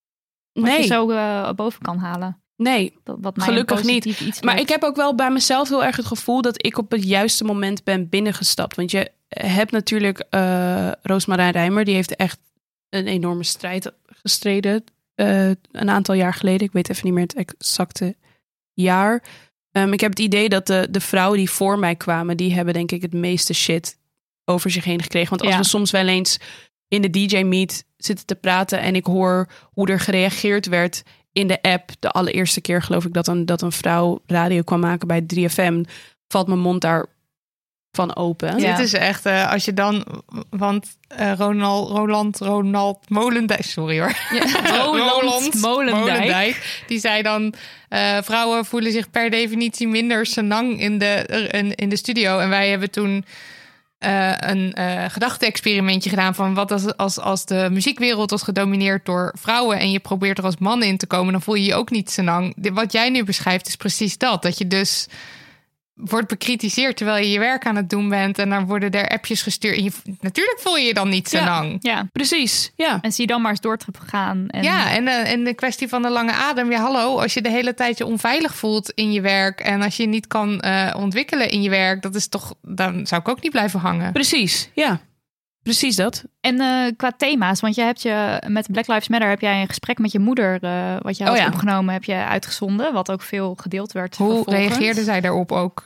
zo boven kan halen. Nee, wat mij gelukkig niet. Iets maar ik heb ook wel bij mezelf heel erg het gevoel dat ik op het juiste moment ben binnengestapt. Want je hebt natuurlijk Roosmarijn Rijmer. Die heeft echt een enorme strijd gestreden. Een aantal jaar geleden. Ik weet even niet meer het exacte jaar. Ik heb het idee dat de vrouwen die voor mij kwamen, die hebben denk ik het meeste shit over zich heen gekregen. Want als we soms wel eens in de DJ-meet zitten te praten en ik hoor hoe er gereageerd werd in de app. De allereerste keer geloof ik dat een vrouw radio kwam maken bij 3FM. Valt mijn mond daar van open. Ja. Dit is echt, als je dan... Want Roland Molendijk... Sorry hoor. Ja. Roland Molendijk. Die zei dan... vrouwen voelen zich per definitie minder senang in de studio. En wij hebben toen een gedachte-experimentje gedaan van wat als de muziekwereld was gedomineerd door vrouwen en je probeert er als man in te komen, dan voel je je ook niet senang. Wat jij nu beschrijft is precies dat je dus wordt bekritiseerd terwijl je je werk aan het doen bent en dan worden er appjes gestuurd. En natuurlijk voel je je dan niet senang. Ja, precies. Ja. En zie je dan maar eens door te gaan. En de kwestie van de lange adem. Ja, hallo, als je de hele tijd je onveilig voelt in je werk en als je niet kan ontwikkelen in je werk, dat is toch, dan zou ik ook niet blijven hangen. Precies, ja. Precies dat. En qua thema's, want je hebt met Black Lives Matter heb jij een gesprek met je moeder, wat je had opgenomen, heb je uitgezonden, wat ook veel gedeeld werd. Hoe reageerde zij daarop ook?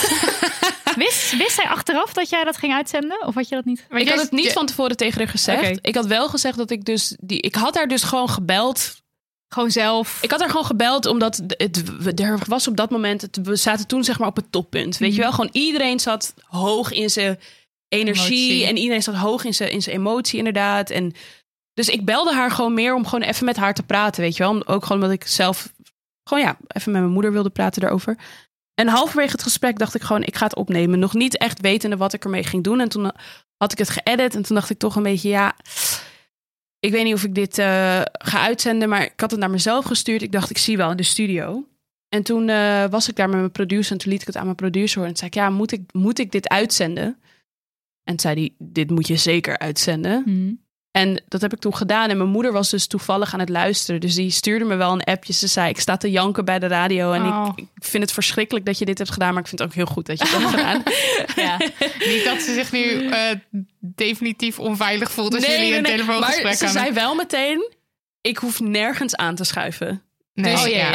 Wist zij achteraf dat jij dat ging uitzenden? Of had je dat niet? Ik had het niet van tevoren tegen haar gezegd. Okay. Ik had wel gezegd dat ik dus ik had haar dus gewoon gebeld. Gewoon zelf. Ik had haar gewoon gebeld omdat er was op dat moment. We zaten toen zeg maar op het toppunt. Weet je wel? Gewoon iedereen zat hoog in zijn energie. En iedereen zat hoog in zijn emotie inderdaad. En dus ik belde haar gewoon meer om gewoon even met haar te praten. Weet je wel? Ook gewoon omdat ik zelf gewoon even met mijn moeder wilde praten daarover. En halverwege het gesprek dacht ik gewoon, ik ga het opnemen. Nog niet echt wetende wat ik ermee ging doen. En toen had ik het geëdit. En toen dacht ik toch een beetje, ik weet niet of ik dit ga uitzenden, maar ik had het naar mezelf gestuurd. Ik dacht, ik zie wel in de studio. En toen was ik daar met mijn producer en toen liet ik het aan mijn producer horen. En toen zei ik, ja, moet ik dit uitzenden? En toen zei hij, dit moet je zeker uitzenden. En dat heb ik toen gedaan. En mijn moeder was dus toevallig aan het luisteren. Dus die stuurde me wel een appje. Ze zei, ik sta te janken bij de radio. En ik vind het verschrikkelijk dat je dit hebt gedaan. Maar ik vind het ook heel goed dat je het hebt gedaan. Ja. Niet dat ze zich nu definitief onveilig voelt als jullie een telefoongesprek maar ze zei wel meteen, ik hoef nergens aan te schuiven. Nee.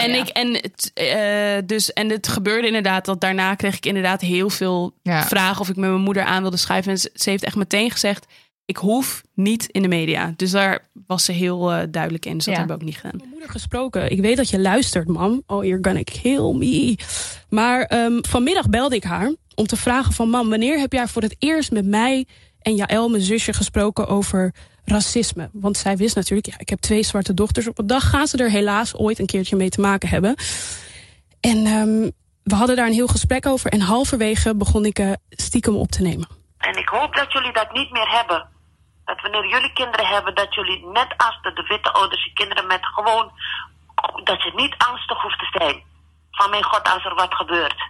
Dus, en het gebeurde inderdaad dat daarna kreeg ik inderdaad heel veel vragen of ik met mijn moeder aan wilde schuiven. En ze heeft echt meteen gezegd, ik hoef niet in de media. Dus daar was ze heel duidelijk in. Dus dat hebben we ook niet gedaan. Mijn moeder gesproken. Ik weet dat je luistert, mam. Oh, you're gonna kill me. Maar vanmiddag belde ik haar om te vragen van, mam, wanneer heb jij voor het eerst met mij en Jaël, mijn zusje, gesproken over racisme? Want zij wist natuurlijk, ik heb 2 zwarte dochters. Op een dag gaan ze er helaas ooit een keertje mee te maken hebben. En we hadden daar een heel gesprek over. En halverwege begon ik stiekem op te nemen. En ik hoop dat jullie dat niet meer hebben. Dat wanneer jullie kinderen hebben, dat jullie net als de witte ouders, je kinderen met gewoon, dat je niet angstig hoeft te zijn. Van mijn God, als er wat gebeurt.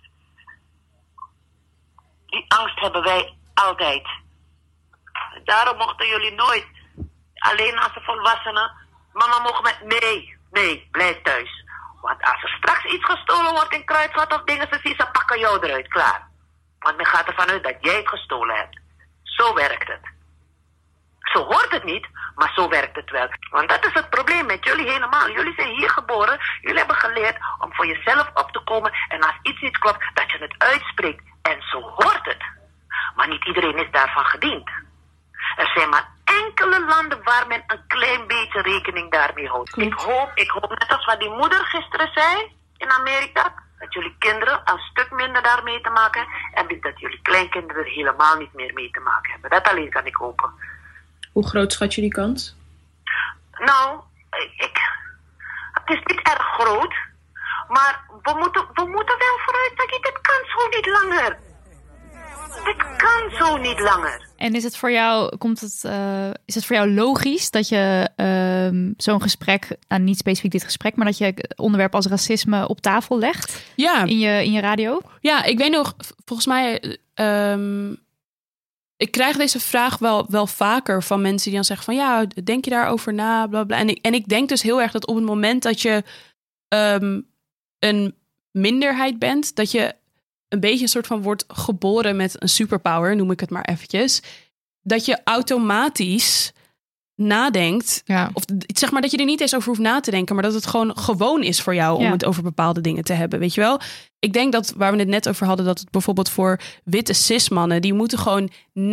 Die angst hebben wij altijd. Daarom mochten jullie nooit, alleen als de volwassenen, mama mogen met, nee, blijf thuis. Want als er straks iets gestolen wordt in Kruidvat of dingen, ze pakken jou eruit, klaar. Want men gaat ervan uit dat jij het gestolen hebt. Zo werkt het. Zo hoort het niet, maar zo werkt het wel. Want dat is het probleem met jullie helemaal. Jullie zijn hier geboren, jullie hebben geleerd om voor jezelf op te komen. En als iets niet klopt, dat je het uitspreekt. En zo hoort het. Maar niet iedereen is daarvan gediend. Er zijn maar enkele landen waar men een klein beetje rekening daarmee houdt. Ik hoop net als wat die moeder gisteren zei in Amerika, dat jullie kinderen een stuk minder daarmee te maken hebben. En dat jullie kleinkinderen er helemaal niet meer mee te maken hebben. Dat alleen kan ik hopen. Hoe groot schat je die kans? Nou, het is niet erg groot. Maar we moeten wel vooruit. Dit kan zo niet langer. Dit kan zo niet langer. En is het voor jou, is het voor jou logisch dat je zo'n gesprek, nou niet specifiek dit gesprek, maar dat je onderwerp als racisme op tafel legt? Ja. In je radio? Ja, ik weet nog, volgens mij, ik krijg deze vraag wel vaker van mensen die dan zeggen van, ja, denk je daarover na, bla bla. En ik denk dus heel erg dat op het moment dat je een minderheid bent, dat je een beetje een soort van wordt geboren met een superpower, noem ik het maar eventjes, dat je automatisch nadenkt, of zeg maar dat je er niet eens over hoeft na te denken, maar dat het gewoon is voor jou om het over bepaalde dingen te hebben, weet je wel? Ik denk dat, waar we het net over hadden, dat het bijvoorbeeld voor witte cis-mannen, die moeten gewoon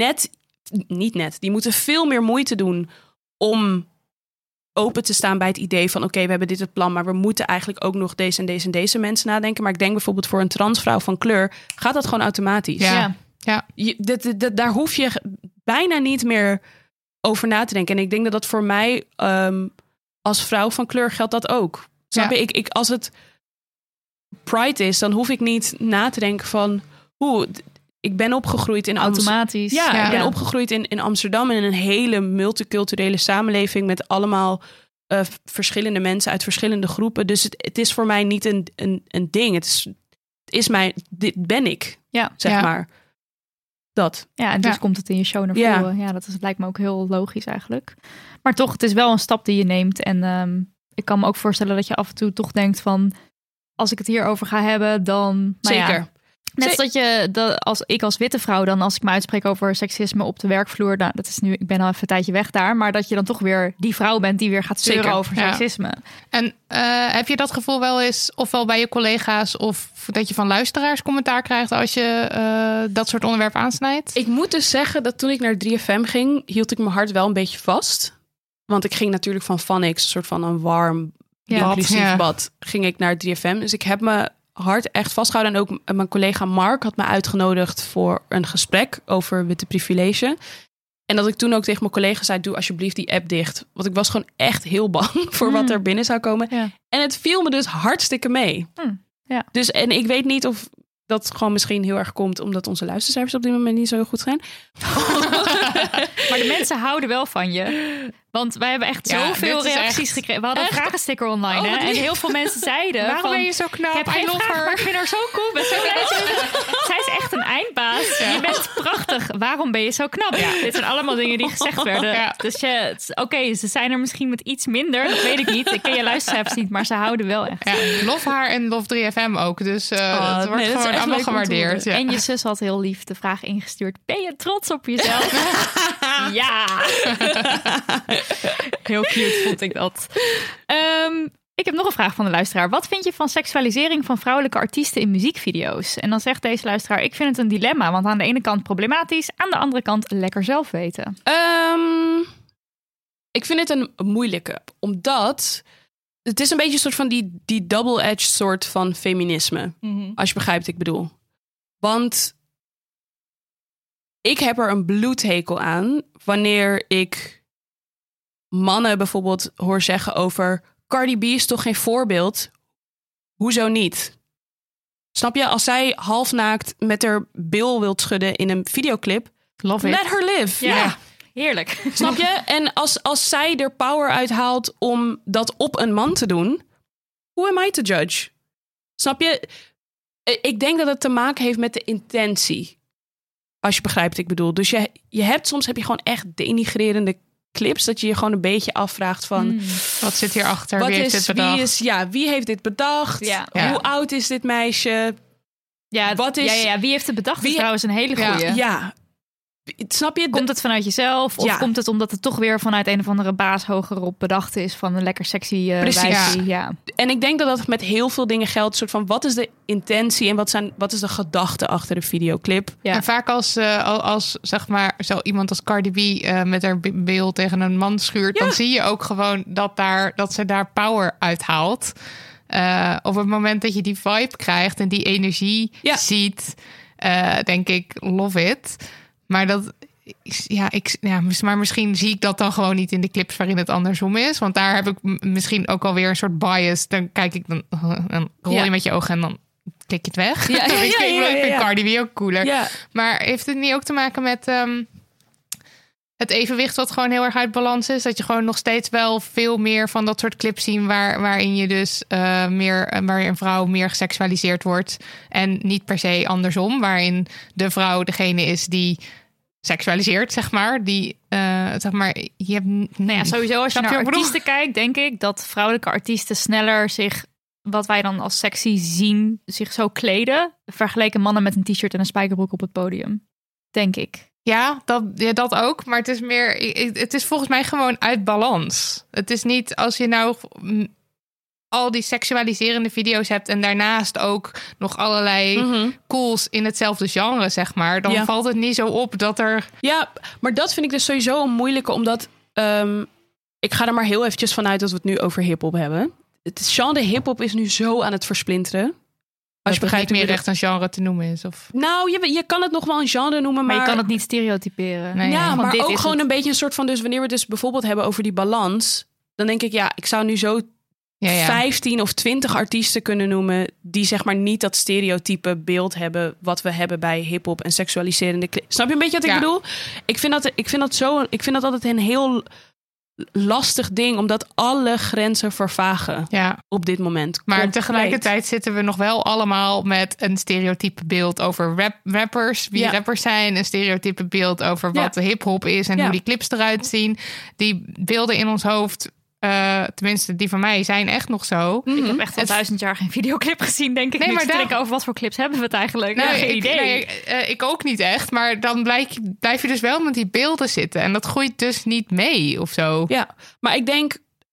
die moeten veel meer moeite doen om open te staan bij het idee van, oké, we hebben dit het plan, maar we moeten eigenlijk ook nog deze en deze en deze mensen nadenken. Maar ik denk bijvoorbeeld voor een transvrouw van kleur gaat dat gewoon automatisch. Ja. Daar hoef je bijna niet meer over na te denken. En ik denk dat dat voor mij als vrouw van kleur geldt dat ook. Snap je? Ik als het Pride is, dan hoef ik niet na te denken van, ik ben opgegroeid in automatisch. Ik ben opgegroeid in Amsterdam in een hele multiculturele samenleving met allemaal verschillende mensen uit verschillende groepen. Dus het is voor mij niet een ding. Het is mij, dit ben ik, zeg maar. Dat. Ja, en dus komt het in je show naar voren. Ja, dat lijkt me ook heel logisch eigenlijk. Maar toch, het is wel een stap die je neemt. En ik kan me ook voorstellen dat je af en toe toch denkt van, als ik het hierover ga hebben, dan... Zeker. Net als ik als witte vrouw dan, als ik me uitspreek over seksisme op de werkvloer, nou, dat is nu, ik ben al even een tijdje weg daar, maar dat je dan toch weer die vrouw bent die weer gaat zeuren over seksisme. En heb je dat gevoel wel eens, ofwel bij je collega's of dat je van luisteraars commentaar krijgt als je dat soort onderwerpen aansnijdt? Ik moet dus zeggen dat toen ik naar 3FM ging, hield ik mijn hart wel een beetje vast. Want ik ging natuurlijk van Vanix, een soort van een warm, inclusief bad, ging ik naar 3FM. Dus ik heb me hart echt vastgehouden. En ook mijn collega Mark had me uitgenodigd voor een gesprek over witte privilege. En dat ik toen ook tegen mijn collega zei, doe alsjeblieft die app dicht. Want ik was gewoon echt heel bang voor wat er binnen zou komen. Ja. En het viel me dus hartstikke mee. Ja. Dus, en ik weet niet of dat gewoon misschien heel erg komt omdat onze luistercijfers op dit moment niet zo goed zijn. Maar de mensen houden wel van je. Want wij hebben echt zoveel reacties gekregen. We hadden een vragensticker online. Hè? En heel veel mensen zeiden... Waarom ben je zo knap? Ik heb geen vraag, maar ik vind haar zo cool. Ik ben zo blij. Zij is echt een eindbaas. Ja. Je bent prachtig. Waarom ben je zo knap? Ja. Dit zijn allemaal dingen die gezegd werden. Ja. Dus oké, ze zijn er misschien met iets minder. Dat weet ik niet. Ik ken je luisterapps niet, maar ze houden wel echt. Ja, lof haar en lof 3FM ook. Dus het wordt gewoon allemaal gewaardeerd. Ja. En je zus had heel lief de vraag ingestuurd. Ben je trots op jezelf? Ja. Heel cute vond ik dat. Ik heb nog een vraag van de luisteraar. Wat vind je van seksualisering van vrouwelijke artiesten in muziekvideo's? En dan zegt deze luisteraar... ik vind het een dilemma, want aan de ene kant problematisch... aan de andere kant lekker zelf weten. Ik vind het een moeilijke. Omdat het is een beetje een soort van die double-edged soort van feminisme. Mm-hmm. Als je begrijpt wat ik bedoel. Want ik heb er een bloedhekel aan... wanneer ik mannen bijvoorbeeld hoor zeggen over... Cardi B is toch geen voorbeeld? Hoezo niet? Snap je? Als zij halfnaakt met haar bil wilt schudden in een videoclip... Love it. Let her live. Ja. Heerlijk. Snap je? En als zij er power uithaalt om dat op een man te doen... Who am I to judge? Snap je? Ik denk dat het te maken heeft met de intentie. Als je begrijpt wat ik bedoel. Dus soms heb je gewoon echt denigrerende clips... dat je je gewoon een beetje afvraagt van... Wat zit hierachter? Wie heeft dit bedacht? Wie heeft dit bedacht? Ja. Hoe oud is dit meisje? Ja, wie heeft het bedacht? Is trouwens een hele goeie. Ja. Snap je? Komt het vanuit jezelf? Of komt het omdat het toch weer vanuit een of andere baas hogerop bedacht is... van een lekker sexy wijfie? Ja. En ik denk dat met heel veel dingen geldt... soort van wat is de intentie en wat is de gedachte achter de videoclip? Ja. En vaak als zeg maar zo iemand als Cardi B met haar beeld tegen een man schuurt... dan zie je ook gewoon dat ze daar power uithaalt. Op het moment dat je die vibe krijgt en die energie ziet... denk ik, love it... Maar maar misschien zie ik dat dan gewoon niet in de clips waarin het andersom is. Want daar heb ik misschien ook alweer een soort bias. Dan kijk ik, dan rol je met je ogen en dan klik je het weg. Ik vind Cardi B ook cooler. Ja. Maar heeft het niet ook te maken met het evenwicht wat gewoon heel erg uit balans is? Dat je gewoon nog steeds wel veel meer van dat soort clips zien... waarin je dus waar een vrouw meer geseksualiseerd wordt. En niet per se andersom. Waarin de vrouw degene is die seksualiseert, zeg maar. Je hebt... sowieso als je naar artiesten kijkt... denk ik dat vrouwelijke artiesten sneller zich... wat wij dan als sexy zien, zich zo kleden... vergeleken mannen met een t-shirt en een spijkerbroek op het podium. Denk ik. Ja, dat ook. Maar het is volgens mij gewoon uit balans. Het is niet als je nou al die seksualiserende video's hebt... en daarnaast ook nog allerlei cools in hetzelfde genre, zeg maar... dan valt het niet zo op dat er... Ja, maar dat vind ik dus sowieso een moeilijke... omdat ik ga er maar heel eventjes vanuit dat we het nu over hiphop hebben. Het genre hiphop is nu zo aan het versplinteren... Als je begrijpt meer echt een genre te noemen is. Of... Nou, je kan het nog wel een genre noemen, maar je kan het niet stereotyperen. Nee, maar ook gewoon een beetje een soort van... Dus wanneer we dus bijvoorbeeld hebben over die balans... dan denk ik, ik zou nu zo 15 of 20 artiesten kunnen noemen... die zeg maar niet dat stereotype beeld hebben... wat we hebben bij hiphop en seksualiserende... Snap je een beetje wat ik bedoel? Ik vind dat altijd een heel... lastig ding, omdat alle grenzen vervagen op dit moment. Maar tegelijkertijd zitten we nog wel allemaal met een stereotype beeld over rappers, wie rappers zijn, een stereotype beeld over wat de hip-hop is en hoe die clips eruit zien. Die beelden in ons hoofd, tenminste die van mij, zijn echt nog zo. Ik heb echt al 1000 jaar geen videoclip gezien, denk ik. Nee, maar denken over wat voor clips hebben we het eigenlijk? Geen idee. Ik ook niet echt, maar dan blijf je dus wel met die beelden zitten. En dat groeit dus niet mee of zo. Ja, maar ik denk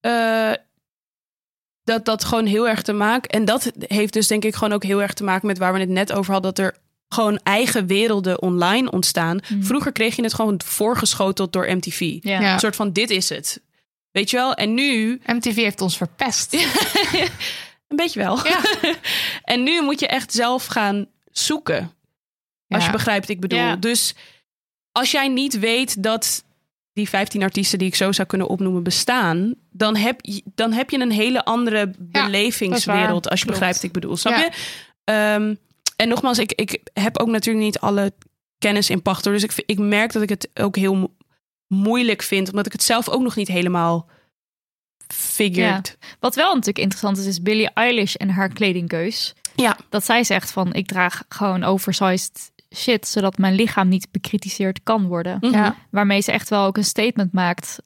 dat gewoon heel erg te maken... En dat heeft dus denk ik gewoon ook heel erg te maken met waar we het net over hadden... dat er gewoon eigen werelden online ontstaan. Vroeger kreeg je het gewoon voorgeschoteld door MTV. Ja. Een soort van, dit is het. Weet je wel? En nu... MTV heeft ons verpest. Een beetje wel. Ja. En nu moet je echt zelf gaan zoeken. Als je begrijpt wat ik bedoel. Ja. Dus als jij niet weet dat die 15 artiesten die ik zo zou kunnen opnoemen bestaan... dan heb je een hele andere belevingswereld. Als je begrijpt wat ik bedoel. Snap je? En nogmaals, ik heb ook natuurlijk niet alle kennis in pacht. Dus ik merk dat ik het ook heel moeilijk vind. Omdat ik het zelf ook nog niet helemaal figured. Ja. Wat wel natuurlijk interessant is Billie Eilish en haar kledingkeus. Ja. Dat zij zegt van, ik draag gewoon oversized shit, zodat mijn lichaam niet bekritiseerd kan worden. Ja. Waarmee ze echt wel ook een statement maakt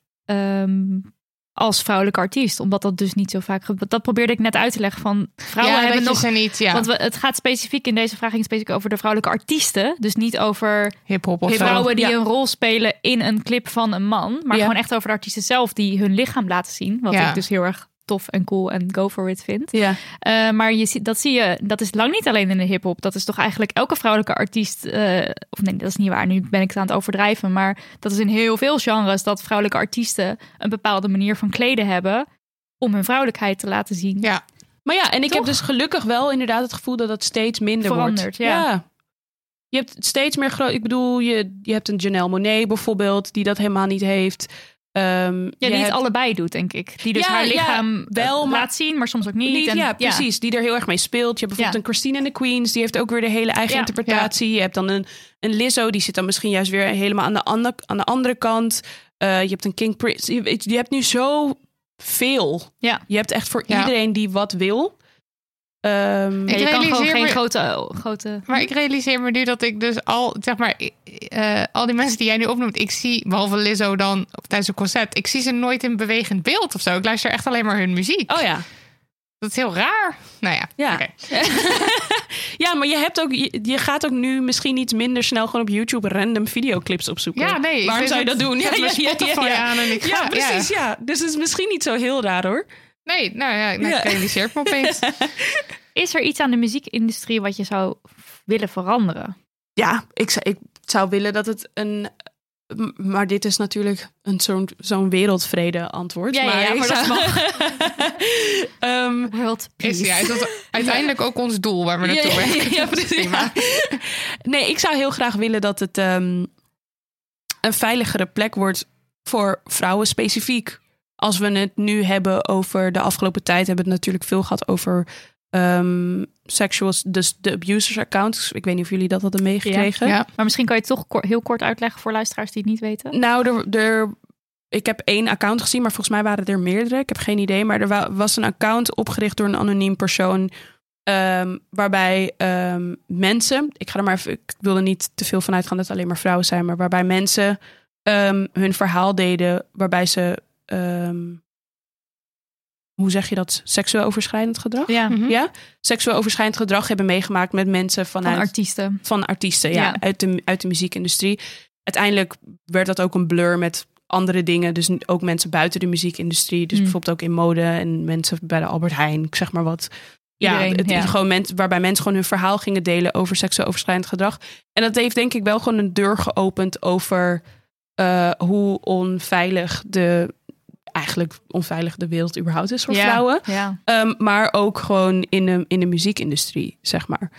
als vrouwelijke artiest. Omdat dat dus niet zo vaak gebeurt. Dat probeerde ik net uit te leggen van vrouwen hebben nog... Ze niet, Want het gaat specifiek in deze vraag specifiek over de vrouwelijke artiesten. Dus niet over hip-hop of vrouwen die Ja. een rol spelen in een clip van een man. Maar gewoon echt over de artiesten zelf die hun lichaam laten zien. Wat ik dus heel erg tof en cool en go for it vind. Ja. Maar dat is lang niet alleen in de hiphop. Dat is toch eigenlijk elke vrouwelijke artiest... of nee, dat is niet waar. Nu ben ik het aan het overdrijven. Maar dat is in heel veel genres dat vrouwelijke artiesten een bepaalde manier van kleden hebben om hun vrouwelijkheid te laten zien. Ja. Maar ja, en ik heb dus gelukkig wel inderdaad het gevoel dat het steeds minder verandert. wordt. Ja. Je hebt steeds meer groot. Ik bedoel, je hebt een Janelle Monáe bijvoorbeeld die dat helemaal niet heeft. Die het allebei doet, denk ik. Die dus haar lichaam wel laat zien, maar soms ook niet. En, precies. Die er heel erg mee speelt. Je hebt bijvoorbeeld een Christine and the Queens. Die heeft ook weer de hele eigen interpretatie. Je hebt dan een Lizzo. Die zit dan misschien juist weer helemaal aan de andere kant. Je hebt een King Prince. Je hebt nu zoveel. Ja. Je hebt echt voor iedereen die wat wil. Je kan gewoon geen grote... Maar ik realiseer me nu dat ik dus al, zeg maar, al die mensen die jij nu opnoemt, ik zie, behalve Lizzo dan tijdens een concert, ik zie ze nooit in bewegend beeld of zo. Ik luister echt alleen maar hun muziek. Oh ja. Dat is heel raar. Nou ja. Okay. Ja, maar je gaat ook nu misschien iets minder snel gewoon op YouTube random videoclips opzoeken. Ja, nee. Waarom zou je dat doen? Spotify aan en ik ga. Ja, precies. Ja. Dus het is misschien niet zo heel raar hoor. Nee, nou ja, ik realiseer me opeens. Is er iets aan de muziekindustrie wat je zou willen veranderen? Ja, ik zou willen dat het maar dit is natuurlijk zo'n wereldvrede antwoord. Maar dat mag. World peace. Is dat uiteindelijk ook ons doel waar we naartoe werken? Ja, precies. Nee, ik zou heel graag willen dat het een veiligere plek wordt voor vrouwen specifiek. Als we het nu hebben over de afgelopen tijd, hebben we het natuurlijk veel gehad over dus de abusers accounts. Ik weet niet of jullie dat hadden meegekregen. Ja. Maar misschien kan je het toch heel kort uitleggen voor luisteraars die het niet weten. Nou, ik heb 1 account gezien, maar volgens mij waren er meerdere. Ik heb geen idee, maar er was een account opgericht door een anoniem persoon. Waarbij mensen, ik wil er niet te veel van uitgaan dat het alleen maar vrouwen zijn, maar waarbij mensen hun verhaal deden, waarbij ze hoe zeg je dat? Seksueel overschrijdend gedrag? Ja. Mm-hmm. Ja? Seksueel overschrijdend gedrag hebben meegemaakt met mensen van artiesten. Ja. Uit de muziekindustrie. Uiteindelijk werd dat ook een blur met andere dingen. Dus ook mensen buiten de muziekindustrie. Dus bijvoorbeeld ook in mode en mensen bij de Albert Heijn. Ik zeg maar wat. Gewoon waarbij mensen gewoon hun verhaal gingen delen over seksueel overschrijdend gedrag. En dat heeft denk ik wel gewoon een deur geopend over hoe onveilig de wereld überhaupt is voor vrouwen. Ja. Maar ook gewoon in de muziekindustrie, zeg maar.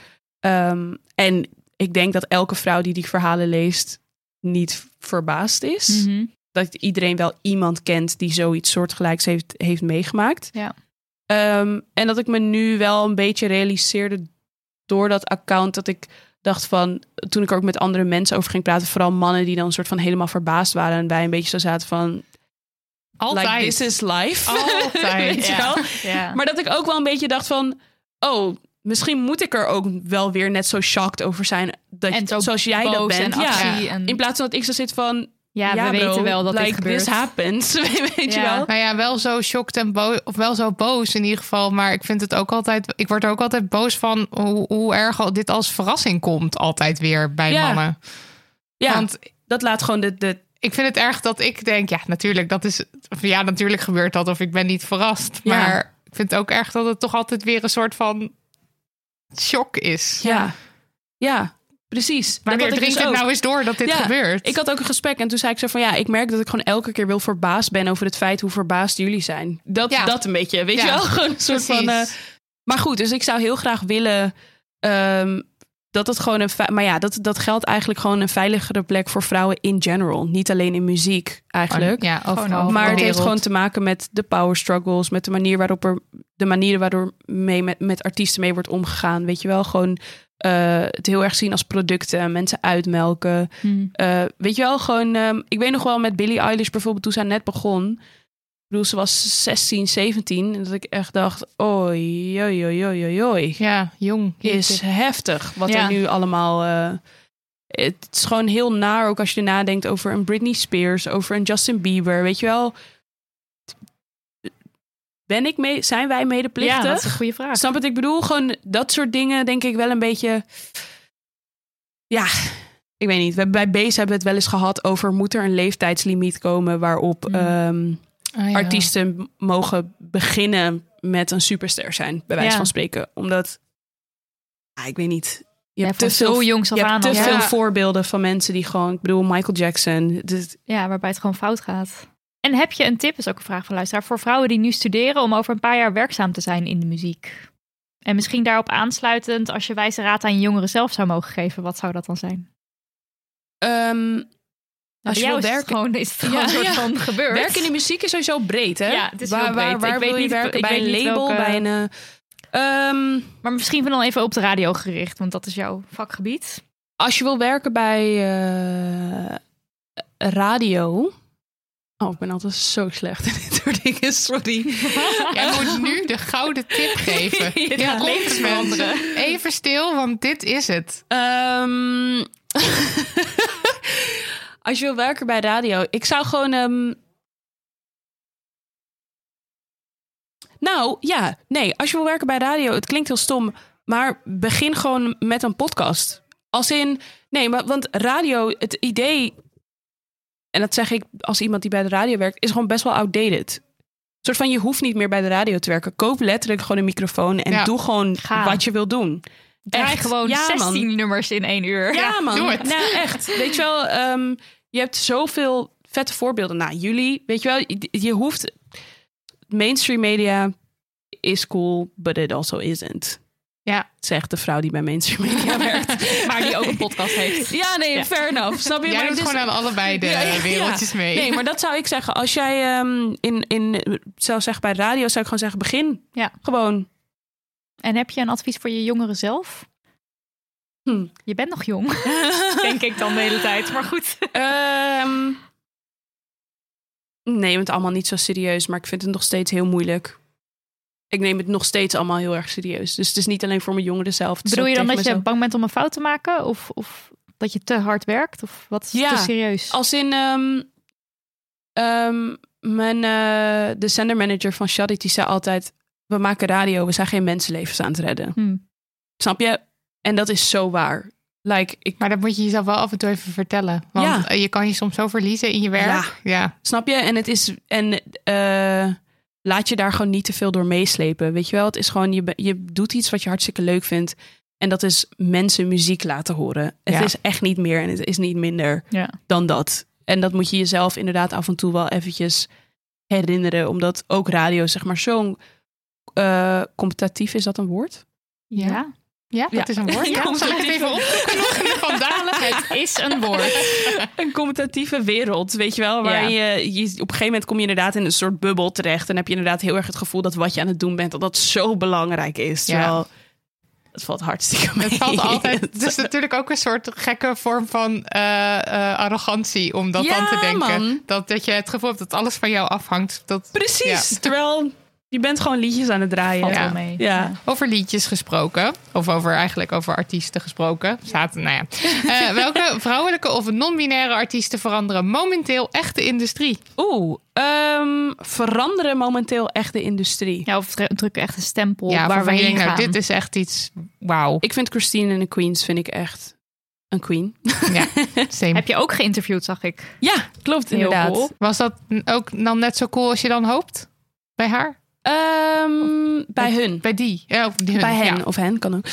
En ik denk dat elke vrouw die verhalen leest niet verbaasd is. Mm-hmm. Dat iedereen wel iemand kent die zoiets soortgelijks heeft meegemaakt. Ja. En dat ik me nu wel een beetje realiseerde door dat account, dat ik dacht van, toen ik er ook met andere mensen over ging praten, vooral mannen die dan een soort van helemaal verbaasd waren en wij een beetje zo zaten van, altijd. Like, this is life. Altijd. Weet je wel? Ja. Maar dat ik ook wel een beetje dacht van, oh, misschien moet ik er ook wel weer net zo shocked over zijn zoals jij dat bent. In plaats van dat ik zo zit van, we weten wel dat dit gebeurt. This happens. Weet je wel? Nou ja, wel zo shocked en boos, of wel zo boos in ieder geval. Maar ik vind het ook altijd, ik word er ook altijd boos van hoe erg dit als verrassing komt altijd weer bij mannen. Ja, want dat laat gewoon ik vind het erg dat ik denk, natuurlijk gebeurt dat, of ik ben niet verrast. Ja. Maar ik vind het ook erg dat het toch altijd weer een soort van shock is. Ja, precies. Maar drink het nou eens door dat dit gebeurt. Ik had ook een gesprek en toen zei ik zo van, ik merk dat ik gewoon elke keer wel verbaasd ben over het feit hoe verbaasd jullie zijn. Dat een beetje, weet je wel? Gewoon een soort van. Maar goed, dus ik zou heel graag willen dat het gewoon dat geldt eigenlijk gewoon een veiligere plek voor vrouwen in general. Niet alleen in muziek eigenlijk. Ja, overal. Maar het heeft gewoon te maken met de power struggles, met de manieren waardoor met artiesten mee wordt omgegaan. Weet je wel, gewoon het heel erg zien als producten, mensen uitmelken. Weet je wel, gewoon... ik weet nog wel met Billie Eilish bijvoorbeeld, toen zij net begon. Ik bedoel, ze was 16, 17. En dat ik echt dacht, oei. Ja, jong. Is heftig wat er nu allemaal... het is gewoon heel naar, ook als je nadenkt over een Britney Spears, over een Justin Bieber, weet je wel. Zijn wij medeplichtig? Ja, dat is een goede vraag. Snap wat ik bedoel? Gewoon dat soort dingen denk ik wel een beetje... Ja, ik weet niet. Bij Base hebben we het wel eens gehad over... moet er een leeftijdslimiet komen waarop artiesten mogen beginnen met een superster zijn, bij wijze van spreken. Omdat, ik weet niet... Je hebt te veel voorbeelden van mensen die gewoon... Ik bedoel, Michael Jackson. Ja, waarbij het gewoon fout gaat. En heb je een tip, is ook een vraag van luisteraar... voor vrouwen die nu studeren om over een paar jaar werkzaam te zijn in de muziek? En misschien daarop aansluitend... als je wijze raad aan je jongeren zelf zou mogen geven... wat zou dat dan zijn? Als je wil werken... is het gewoon een soort van gebeurd. Werken in de muziek is sowieso breed, hè? Ja, het is heel breed. Waar wil je werken? Bij een label, bij een... maar misschien dan even op de radio gericht... want dat is jouw vakgebied. Als je wil werken bij radio... Oh, ik ben altijd zo slecht in dit soort dingen, sorry. Jij moet nu de gouden tip geven. Komt mensen. Even stil, want dit is het. Als je wil werken bij radio, ik zou gewoon... als je wil werken bij radio, het klinkt heel stom, maar begin gewoon met een podcast. Als in, want radio, het idee... En dat zeg ik als iemand die bij de radio werkt, is gewoon best wel outdated. Een soort van, je hoeft niet meer bij de radio te werken. Koop letterlijk gewoon een microfoon en doe gewoon wat je wil doen. Draai gewoon 16 nummers in 1 uur. Ja, man. Doe het. Nou, echt. Weet je wel, je hebt zoveel vette voorbeelden. Nou, jullie, weet je wel, je hoeft... Mainstream media is cool, but it also isn't. Ja, zegt de vrouw die bij Mainstream Media werkt. Maar die ook een podcast heeft. Ja, fair enough. Snap je? Jij doet gewoon aan allebei de wereldjes mee. Nee, maar dat zou ik zeggen. Als jij zou zeggen bij de radio, zou ik gewoon zeggen, begin. Ja. Gewoon. En heb je een advies voor je jongeren zelf? Je bent nog jong, denk ik dan de hele tijd. Maar goed. Neem het allemaal niet zo serieus, maar ik vind het nog steeds heel moeilijk. Ik neem het nog steeds allemaal heel erg serieus. Dus het is niet alleen voor mijn jongeren zelf. Bedoel je dan dat je bang bent om een fout te maken? Of dat je te hard werkt? Of wat is te serieus? Als in de zendermanager van Shadit, die zei altijd, we maken radio, we zijn geen mensenlevens aan het redden. Snap je? En dat is zo waar. Maar dat moet je jezelf wel af en toe even vertellen. Want je kan je soms zo verliezen in je werk. Ja. Snap je? En het is... laat je daar gewoon niet te veel door meeslepen. Weet je wel? Het is gewoon, je doet iets wat je hartstikke leuk vindt. En dat is mensen muziek laten horen. Het is echt niet meer en het is niet minder dan dat. En dat moet je jezelf inderdaad af en toe wel eventjes herinneren. Omdat ook radio, zeg maar, zo'n competitief, is dat een woord? Ja, dat is een woord. Ja, ik zal het even opzoeken van Dalen. Het is een woord. Een competitieve wereld, weet je wel. Waar je op een gegeven moment kom je inderdaad in een soort bubbel terecht. En heb je inderdaad heel erg het gevoel dat wat je aan het doen bent, dat zo belangrijk is. Terwijl het valt hartstikke mee. Het valt altijd. Het is natuurlijk ook een soort gekke vorm van arrogantie om dat dan te denken. Dat je het gevoel hebt dat alles van jou afhangt. Precies, terwijl... Je bent gewoon liedjes aan het draaien. Valt wel mee. Ja. Over liedjes gesproken. Of over artiesten gesproken. Welke vrouwelijke of non-binaire artiesten veranderen momenteel echt de industrie? Veranderen momenteel echt de industrie? Ja, of drukken echt een stempel waar we heen gaan. Dit is echt iets, wauw. Ik vind Christine en de Queens echt een queen. Ja, same. Heb je ook geïnterviewd, zag ik. Ja, klopt, inderdaad. Cool. Was dat ook dan net zo cool als je dan hoopt? Bij haar? Bij hun. Bij die? Ja, of die hun. Bij hen of hen, kan ook.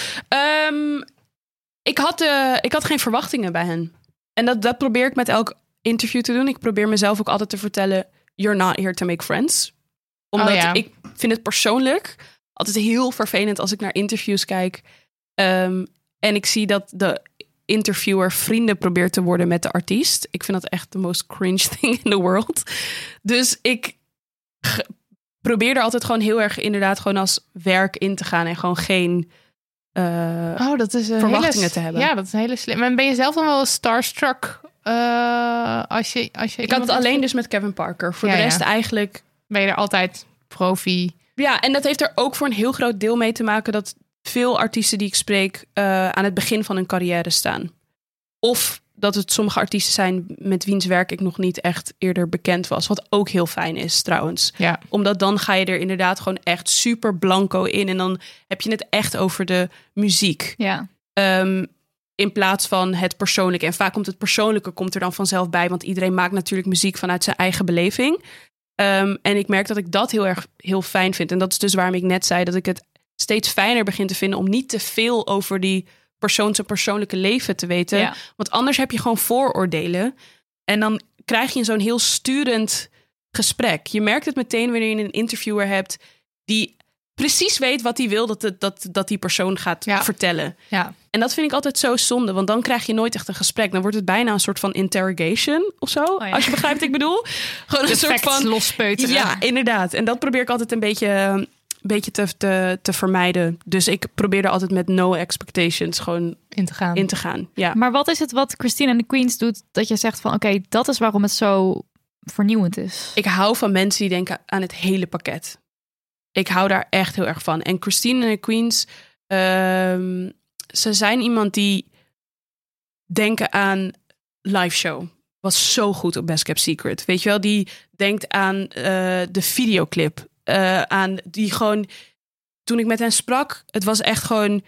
Ik had geen verwachtingen bij hen. En dat probeer ik met elk interview te doen. Ik probeer mezelf ook altijd te vertellen, you're not here to make friends. Omdat ik vind het persoonlijk altijd heel vervelend als ik naar interviews kijk. En ik zie dat de interviewer vrienden probeert te worden met de artiest. Ik vind dat echt the most cringe thing in the world. Dus ik probeer er altijd gewoon heel erg inderdaad gewoon als werk in te gaan en gewoon geen dat is verwachtingen te hebben. Ja, dat is een hele slim. En ben je zelf dan wel starstruck als je Ik had het alleen dus met Kevin Parker. Voor de rest eigenlijk... Ben je er altijd profi? Ja, en dat heeft er ook voor een heel groot deel mee te maken... dat veel artiesten die ik spreek aan het begin van hun carrière staan. Of dat het sommige artiesten zijn met wiens werk ik nog niet echt eerder bekend was. Wat ook heel fijn is trouwens. Ja. Omdat dan ga je er inderdaad gewoon echt super blanco in. En dan heb je het echt over de muziek. Ja. In plaats van het persoonlijke. En vaak komt het persoonlijke er dan vanzelf bij. Want iedereen maakt natuurlijk muziek vanuit zijn eigen beleving. En ik merk dat ik dat heel fijn vind. En dat is dus waarom ik net zei dat ik het steeds fijner begin te vinden... om niet te veel over die persoon zijn persoonlijke leven te weten. Ja. Want anders heb je gewoon vooroordelen. En dan krijg je zo'n heel sturend gesprek. Je merkt het meteen wanneer je een interviewer hebt... die precies weet wat hij wil dat die persoon gaat vertellen. Ja. En dat vind ik altijd zo zonde. Want dan krijg je nooit echt een gesprek. Dan wordt het bijna een soort van interrogation of zo. Oh ja. Als je begrijpt wat ik bedoel. Gewoon een soort van lospeuteren. Ja, inderdaad. En dat probeer ik altijd een beetje te vermijden. Dus ik probeer er altijd met no expectations gewoon in te gaan. Ja. Maar wat is het wat Christine and the Queens doet... dat je zegt van oké, dat is waarom het zo vernieuwend is? Ik hou van mensen die denken aan het hele pakket. Ik hou daar echt heel erg van. En Christine and the Queens... ze zijn iemand die denken aan live show. Was zo goed op Best Kept Secret. Weet je wel, die denkt aan de videoclip... aan die gewoon, toen ik met hen sprak, het was echt gewoon,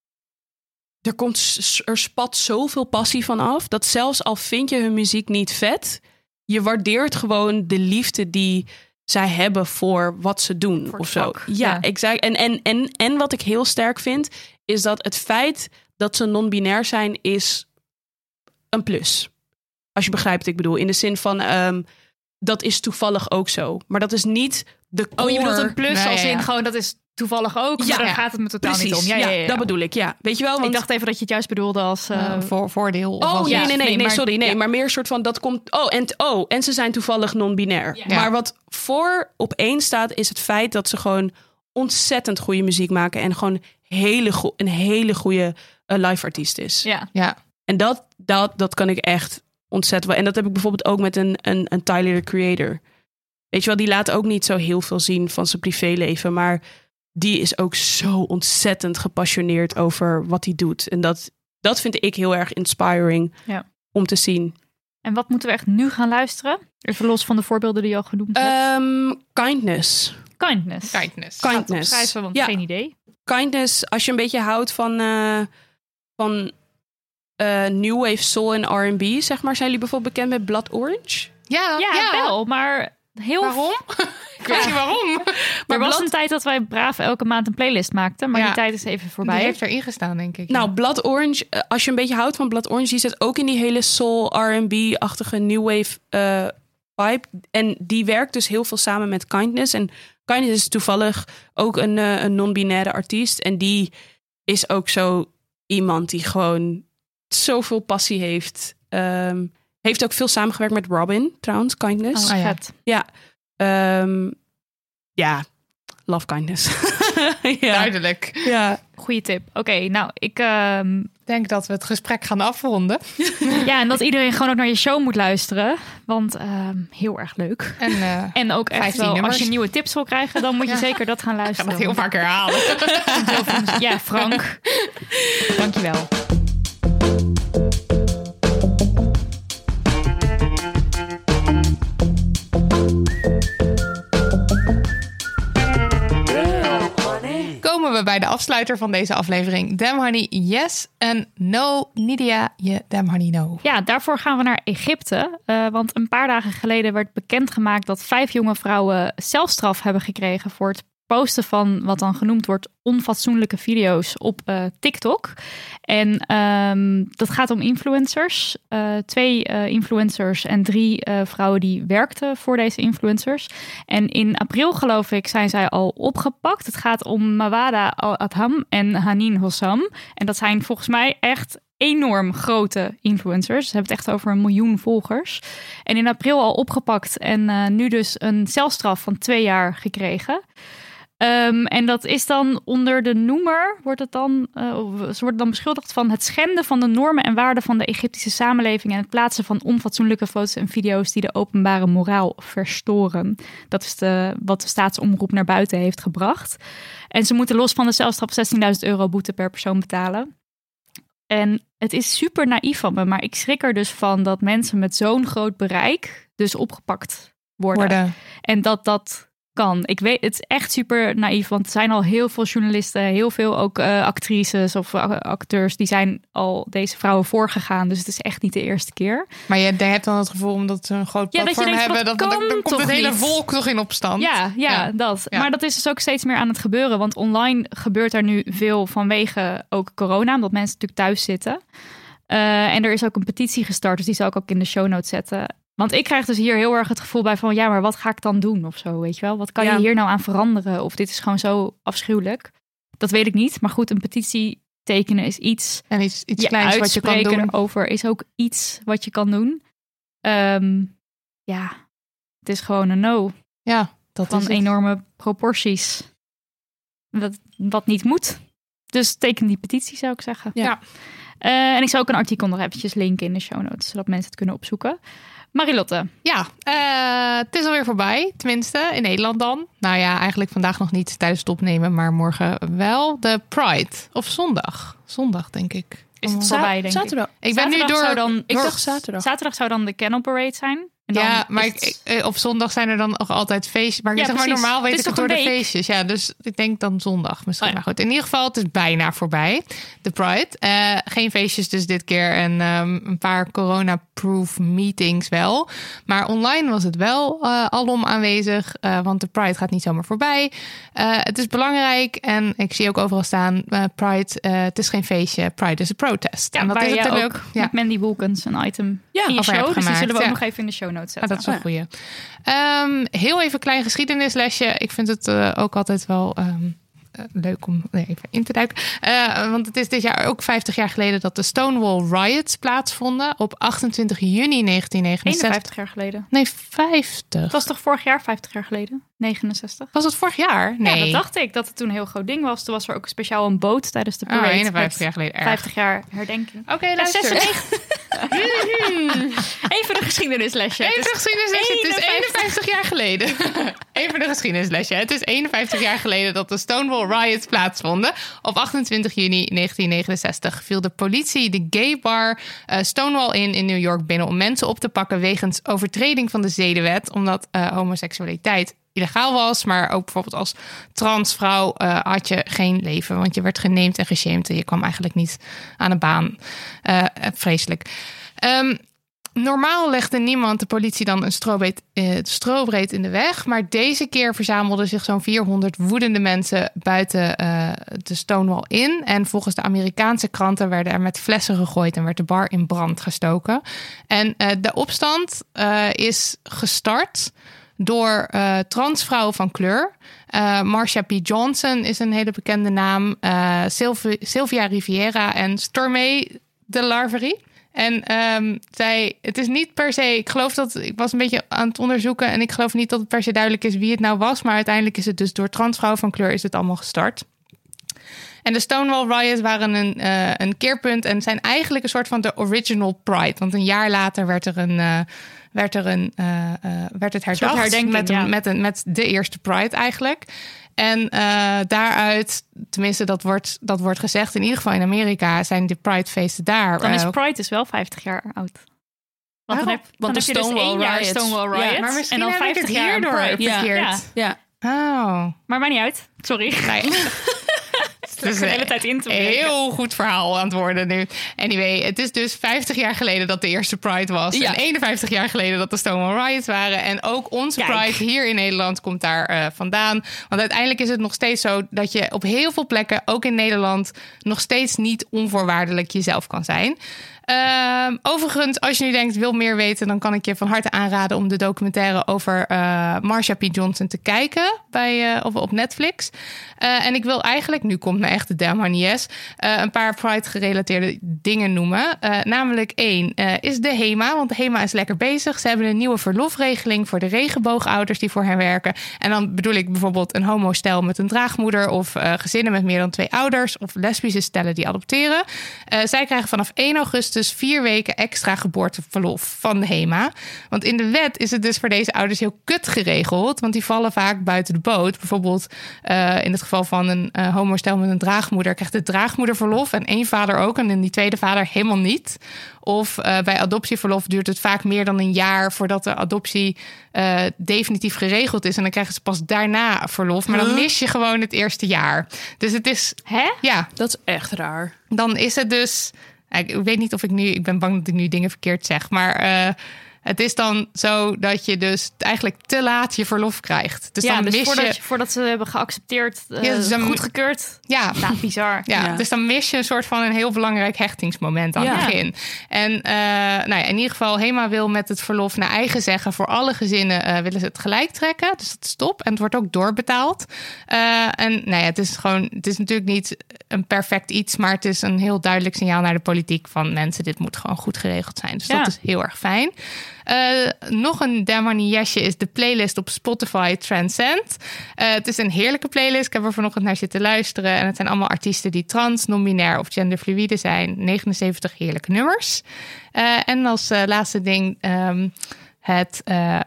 er spat zoveel passie van af, dat zelfs al vind je hun muziek niet vet, je waardeert gewoon de liefde die zij hebben voor wat ze doen voor of zo. Vak. Ja, exact. En wat ik heel sterk vind, is dat het feit dat ze non-binair zijn, is een plus. Als je begrijpt wat ik bedoel. In de zin van, dat is toevallig ook zo. Maar dat is niet de core... Oh, je bedoelt een plus als in gewoon dat is toevallig ook. Ja, maar daar gaat het me totaal niet om. Ja, dat bedoel ik. Ja, weet je wel? Want... Ik dacht even dat je het juist bedoelde als voordeel. Oh, nee. Maar meer soort van dat komt. En ze zijn toevallig non-binair. Ja. Maar wat voor op één staat is het feit dat ze gewoon ontzettend goede muziek maken en gewoon een hele goede live artiest is. Ja. En dat kan ik echt ontzettend wel. En dat heb ik bijvoorbeeld ook met een Tyler, the Creator. Weet je wel, die laat ook niet zo heel veel zien van zijn privéleven. Maar die is ook zo ontzettend gepassioneerd over wat hij doet. En dat vind ik heel erg inspiring om te zien. En wat moeten we echt nu gaan luisteren? Even los van de voorbeelden die je al genoemd hebt. Kindness. Schrijven, want geen idee. Kindness, als je een beetje houdt van New Wave Soul en R&B, zeg maar. Zijn jullie bijvoorbeeld bekend met Blood Orange? Ja, wel, maar... Waarom? Ik weet niet waarom. Maar er was een tijd dat wij braaf elke maand een playlist maakten. Maar die tijd is even voorbij. Die heeft erin gestaan, denk ik. Nou, Blood Orange, als je een beetje houdt van Blood Orange... die zit ook in die hele soul, R&B-achtige new wave vibe. En die werkt dus heel veel samen met Kindness. En Kindness is toevallig ook een non-binaire artiest. En die is ook zo iemand die gewoon zoveel passie heeft... Heeft ook veel samengewerkt met Robin, trouwens, Kindness. Ja, love Kindness. Duidelijk. Ja. Goeie tip. Oké, nou, ik denk dat we het gesprek gaan afronden. Ja, en dat iedereen gewoon ook naar je show moet luisteren. Want heel erg leuk. En ook echt wel, als je nieuwe tips wil krijgen, dan moet je zeker dat gaan luisteren. Ik ga dat heel vaak herhalen. Ja, Frank. Dankjewel. Komen we bij de afsluiter van deze aflevering. Damn Honey, yes en no. Nidia, je Damn Honey, no. Ja, daarvoor gaan we naar Egypte. Want een paar dagen geleden werd bekendgemaakt dat 5 jonge vrouwen celstraf hebben gekregen voor het posten van wat dan genoemd wordt onfatsoenlijke video's op TikTok. En dat gaat om influencers. 2 influencers en 3 vrouwen die werkten voor deze influencers. En in april, geloof ik, zijn zij al opgepakt. Het gaat om Mawada Al-Adham en Hanin Hossam. En dat zijn volgens mij echt enorm grote influencers. Ze hebben het echt over 1 miljoen volgers. En in april al opgepakt en nu dus een celstraf van 2 jaar gekregen. En dat is dan onder de noemer, ze worden dan beschuldigd van het schenden van de normen en waarden van de Egyptische samenleving en het plaatsen van onfatsoenlijke foto's en video's die de openbare moraal verstoren. Dat is wat de staatsomroep naar buiten heeft gebracht. En ze moeten los van de celstraf €16.000 boete per persoon betalen. En het is super naïef van me, maar ik schrik er dus van dat mensen met zo'n groot bereik dus opgepakt worden. En dat kan. Ik weet, het is echt super naïef, want er zijn al heel veel journalisten, heel veel ook actrices of acteurs, die zijn al deze vrouwen voorgegaan. Dus het is echt niet de eerste keer. Maar je hebt dan het gevoel, omdat ze een groot platform hebben, dan komt het hele volk nog in opstand. Ja, dat. Ja. Maar dat is dus ook steeds meer aan het gebeuren, want online gebeurt er nu veel vanwege ook corona, omdat mensen natuurlijk thuis zitten. En er is ook een petitie gestart, dus die zal ik ook in de show notes zetten. Want ik krijg dus hier heel erg het gevoel bij van, ja, maar wat ga ik dan doen of zo, weet je wel? Wat kan je hier nou aan veranderen? Of dit is gewoon zo afschuwelijk. Dat weet ik niet. Maar goed, een petitie tekenen is iets. En iets kleins wat je kan doen. Over is ook iets wat je kan doen. Het is gewoon een no. Ja, dat van is het. Enorme proporties. Wat niet moet. Dus teken die petitie, zou ik zeggen. Ja. En ik zou ook een artikel nog eventjes linken in de show notes, zodat mensen het kunnen opzoeken. Marilotte. Ja, het is alweer voorbij. Tenminste, in Nederland dan. Nou ja, eigenlijk vandaag nog niet tijdens het opnemen, maar morgen wel. De Pride. Of zondag. Zondag, denk ik. Is het voorbij, denk zaterdag. Ik ben nu Ik dacht zaterdag. Zaterdag zou dan de Canal Parade zijn. Ja, maar op zondag zijn er dan nog altijd feestjes. Maar, maar normaal weet ik het door de feestjes. Ja, dus ik denk dan zondag misschien. Oh ja. Maar goed, in ieder geval, het is bijna voorbij. De Pride. Geen feestjes dus dit keer. En een paar corona-proof meetings wel. Maar online was het wel alom aanwezig. Want de Pride gaat niet zomaar voorbij. Het is belangrijk. En ik zie ook overal staan, Pride, het is geen feestje. Pride is een protest. Ja, en dat is het ook. Met Mandy Wilkins een item in je show. Dus die zullen we ook nog even in de show notes zetten. Dat is een goeie. Heel even een klein geschiedenislesje. Ik vind het ook altijd wel leuk om even in te duiken. Want het is dit jaar ook 50 jaar geleden dat de Stonewall Riots plaatsvonden. Op 28 juni 1969. 51 jaar geleden. Nee, 50. Het was toch vorig jaar 50 jaar geleden? 69. Was het vorig jaar? Nee. Ja, dat dacht ik. Dat het toen een heel groot ding was. Toen was er ook speciaal een boot tijdens de parade. 51 jaar geleden. 50 jaar herdenking. Oké, luister. 96. Even een geschiedenislesje. Het is 51 jaar geleden. Even de geschiedenislesje. Het is 51 jaar geleden dat de Stonewall Riots plaatsvonden. Op 28 juni 1969 viel de politie de gay bar Stonewall in New York binnen om mensen op te pakken wegens overtreding van de zedenwet, omdat homoseksualiteit illegaal was, maar ook bijvoorbeeld als transvrouw had je geen leven, want je werd geneemd en geshamed en je kwam eigenlijk niet aan de baan. Vreselijk. Normaal legde niemand de politie dan een strobreed in de weg, maar deze keer verzamelden zich zo'n 400 woedende mensen buiten de Stonewall in. En volgens de Amerikaanse kranten werden er met flessen gegooid en werd de bar in brand gestoken. En de opstand is gestart door transvrouwen van kleur. Marsha P. Johnson is een hele bekende naam. Sylvia Riviera en Stormé de Larverie. En het is niet per se, ik was een beetje aan het onderzoeken en ik geloof niet dat het per se duidelijk is wie het nou was, maar uiteindelijk is het dus door transvrouwen van kleur is het allemaal gestart. En de Stonewall Riots waren een keerpunt en zijn eigenlijk een soort van de original Pride. Want een jaar later werd het herdacht met de eerste Pride eigenlijk. En daaruit, tenminste dat wordt gezegd, in ieder geval in Amerika zijn de Pride-feesten daar. Dan is Pride dus wel 50 jaar oud. Want dan heb je Stonewall dus 1 jaar Stonewall Riots. Ja, maar misschien en dan 50 jaar hierdoor verkeerd. Ja. Oh. Maar maakt niet uit. Sorry. Nee. Het is de hele tijd in te breken. Heel goed verhaal aan het worden nu. Anyway, het is dus 50 jaar geleden dat de eerste Pride was. Ja. En 51 jaar geleden dat de Stonewall Riots waren. En ook onze Pride hier in Nederland komt daar vandaan. Want uiteindelijk is het nog steeds zo dat je op heel veel plekken, ook in Nederland, nog steeds niet onvoorwaardelijk jezelf kan zijn. Overigens, als je nu denkt, wil meer weten, dan kan ik je van harte aanraden om de documentaire over Marsha P. Johnson te kijken op Netflix. En ik wil eigenlijk, nu komt me echte Damn Honey Yes, een paar Pride-gerelateerde dingen noemen. Namelijk 1 is de HEMA, want de HEMA is lekker bezig. Ze hebben een nieuwe verlofregeling voor de regenboogouders die voor hen werken. En dan bedoel ik bijvoorbeeld een homostel met een draagmoeder of gezinnen met meer dan 2 ouders of lesbische stellen die adopteren. Zij krijgen vanaf 1 augustus 4 weken extra geboorteverlof van de HEMA. Want in de wet is het dus voor deze ouders heel kut geregeld, want die vallen vaak buiten de boot. Bijvoorbeeld in het geval van een homostel met een draagmoeder krijgt de draagmoederverlof en 1 vader ook en die tweede vader helemaal niet. Of bij adoptieverlof duurt het vaak meer dan een jaar voordat de adoptie definitief geregeld is. En dan krijgen ze pas daarna verlof. Maar dan mis je gewoon het eerste jaar. Dus het is... Hè? Ja. Dat is echt raar. Dan is het dus... Ik weet niet of ik ben bang dat ik nu dingen verkeerd zeg. Maar het is dan zo dat je dus eigenlijk te laat je verlof krijgt. Dus dan dus mis voordat ze hebben geaccepteerd, goedgekeurd. Ja. Nou, bizar. Ja, dus dan mis je een soort van een heel belangrijk hechtingsmoment aan het begin. En in ieder geval, HEMA wil met het verlof naar eigen zeggen voor alle gezinnen willen ze het gelijk trekken. Dus dat is top. En het wordt ook doorbetaald. Het is natuurlijk niet een perfect iets, maar het is een heel duidelijk signaal naar de politiek van mensen, dit moet gewoon goed geregeld zijn. Dus dat is heel erg fijn. Nog een Damn Honey Yesje is de playlist op Spotify Transcend. Het is een heerlijke playlist. Ik heb er vanochtend naar zitten luisteren. En het zijn allemaal artiesten die trans, non-binair of genderfluïde zijn. 79 heerlijke nummers. En als laatste ding het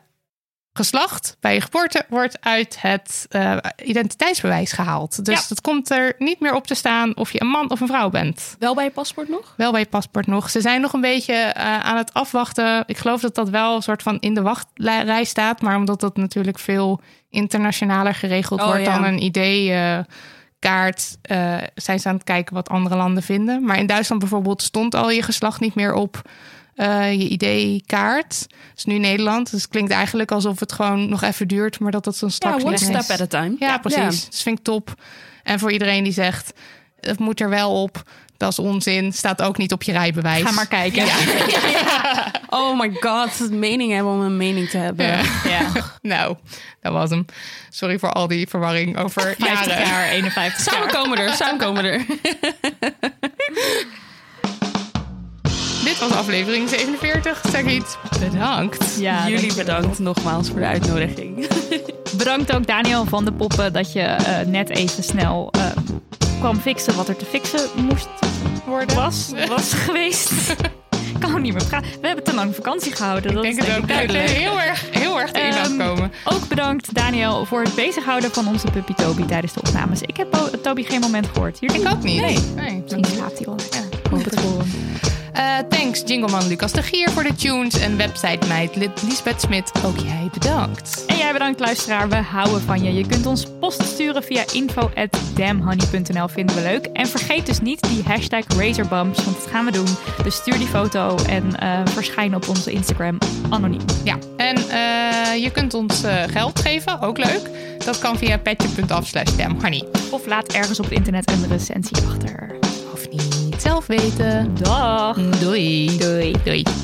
geslacht bij je geboorte wordt uit het identiteitsbewijs gehaald. Dus dat komt er niet meer op te staan of je een man of een vrouw bent. Wel bij je paspoort nog? Wel bij je paspoort nog. Ze zijn nog een beetje aan het afwachten. Ik geloof dat dat wel een soort van in de wachtrij staat. Maar omdat dat natuurlijk veel internationaler geregeld wordt dan een ID-kaart... zijn ze aan het kijken wat andere landen vinden. Maar in Duitsland bijvoorbeeld stond al je geslacht niet meer op je ID-kaart. Dat is nu Nederland. Dus het klinkt eigenlijk alsof het gewoon nog even duurt, maar dat zo'n straks one niet is. step at a time. Ja, precies. Ja. Dus vind ik top. En voor iedereen die zegt, het moet er wel op, dat is onzin. Staat ook niet op je rijbewijs. Ga maar kijken. Ja. Oh my god, mening hebben om een mening te hebben. Ja. Nou, dat was hem. Sorry voor al die verwarring over 50 jaar, 51 jaar. Samen komen er. Dit was aflevering 47. Sagit, bedankt. Ja, jullie bedankt nogmaals voor de uitnodiging. Bedankt ook Daniel van de Poppen dat je net even snel kwam fixen wat er te fixen moest worden. Was geweest. Ik kan niet meer praten. We hebben te lang vakantie gehouden. Ik denk het ook duidelijk. Heel erg erin afkomen. Ook bedankt Daniel voor het bezighouden van onze puppy Toby tijdens de opnames. Ik heb Toby geen moment gehoord. Ik ook niet. Nee. Misschien slaapt hij al. Ja, hoop het volgende. Thanks Jingleman Lucas de Gier voor de tunes en website-meid Lisbeth Smit. Ook jij bedankt. En jij bedankt luisteraar, we houden van je. Je kunt ons post sturen via info@damnhoney.nl, vinden we leuk. En vergeet dus niet die #Razorbumps, want dat gaan we doen. Dus stuur die foto en verschijn op onze Instagram anoniem. Ja, en je kunt ons geld geven, ook leuk. Dat kan via petje.af/damnhoney. Of laat ergens op het internet een recensie achter. Of niet zelf weten. Dag. Doei. Doei. Doei.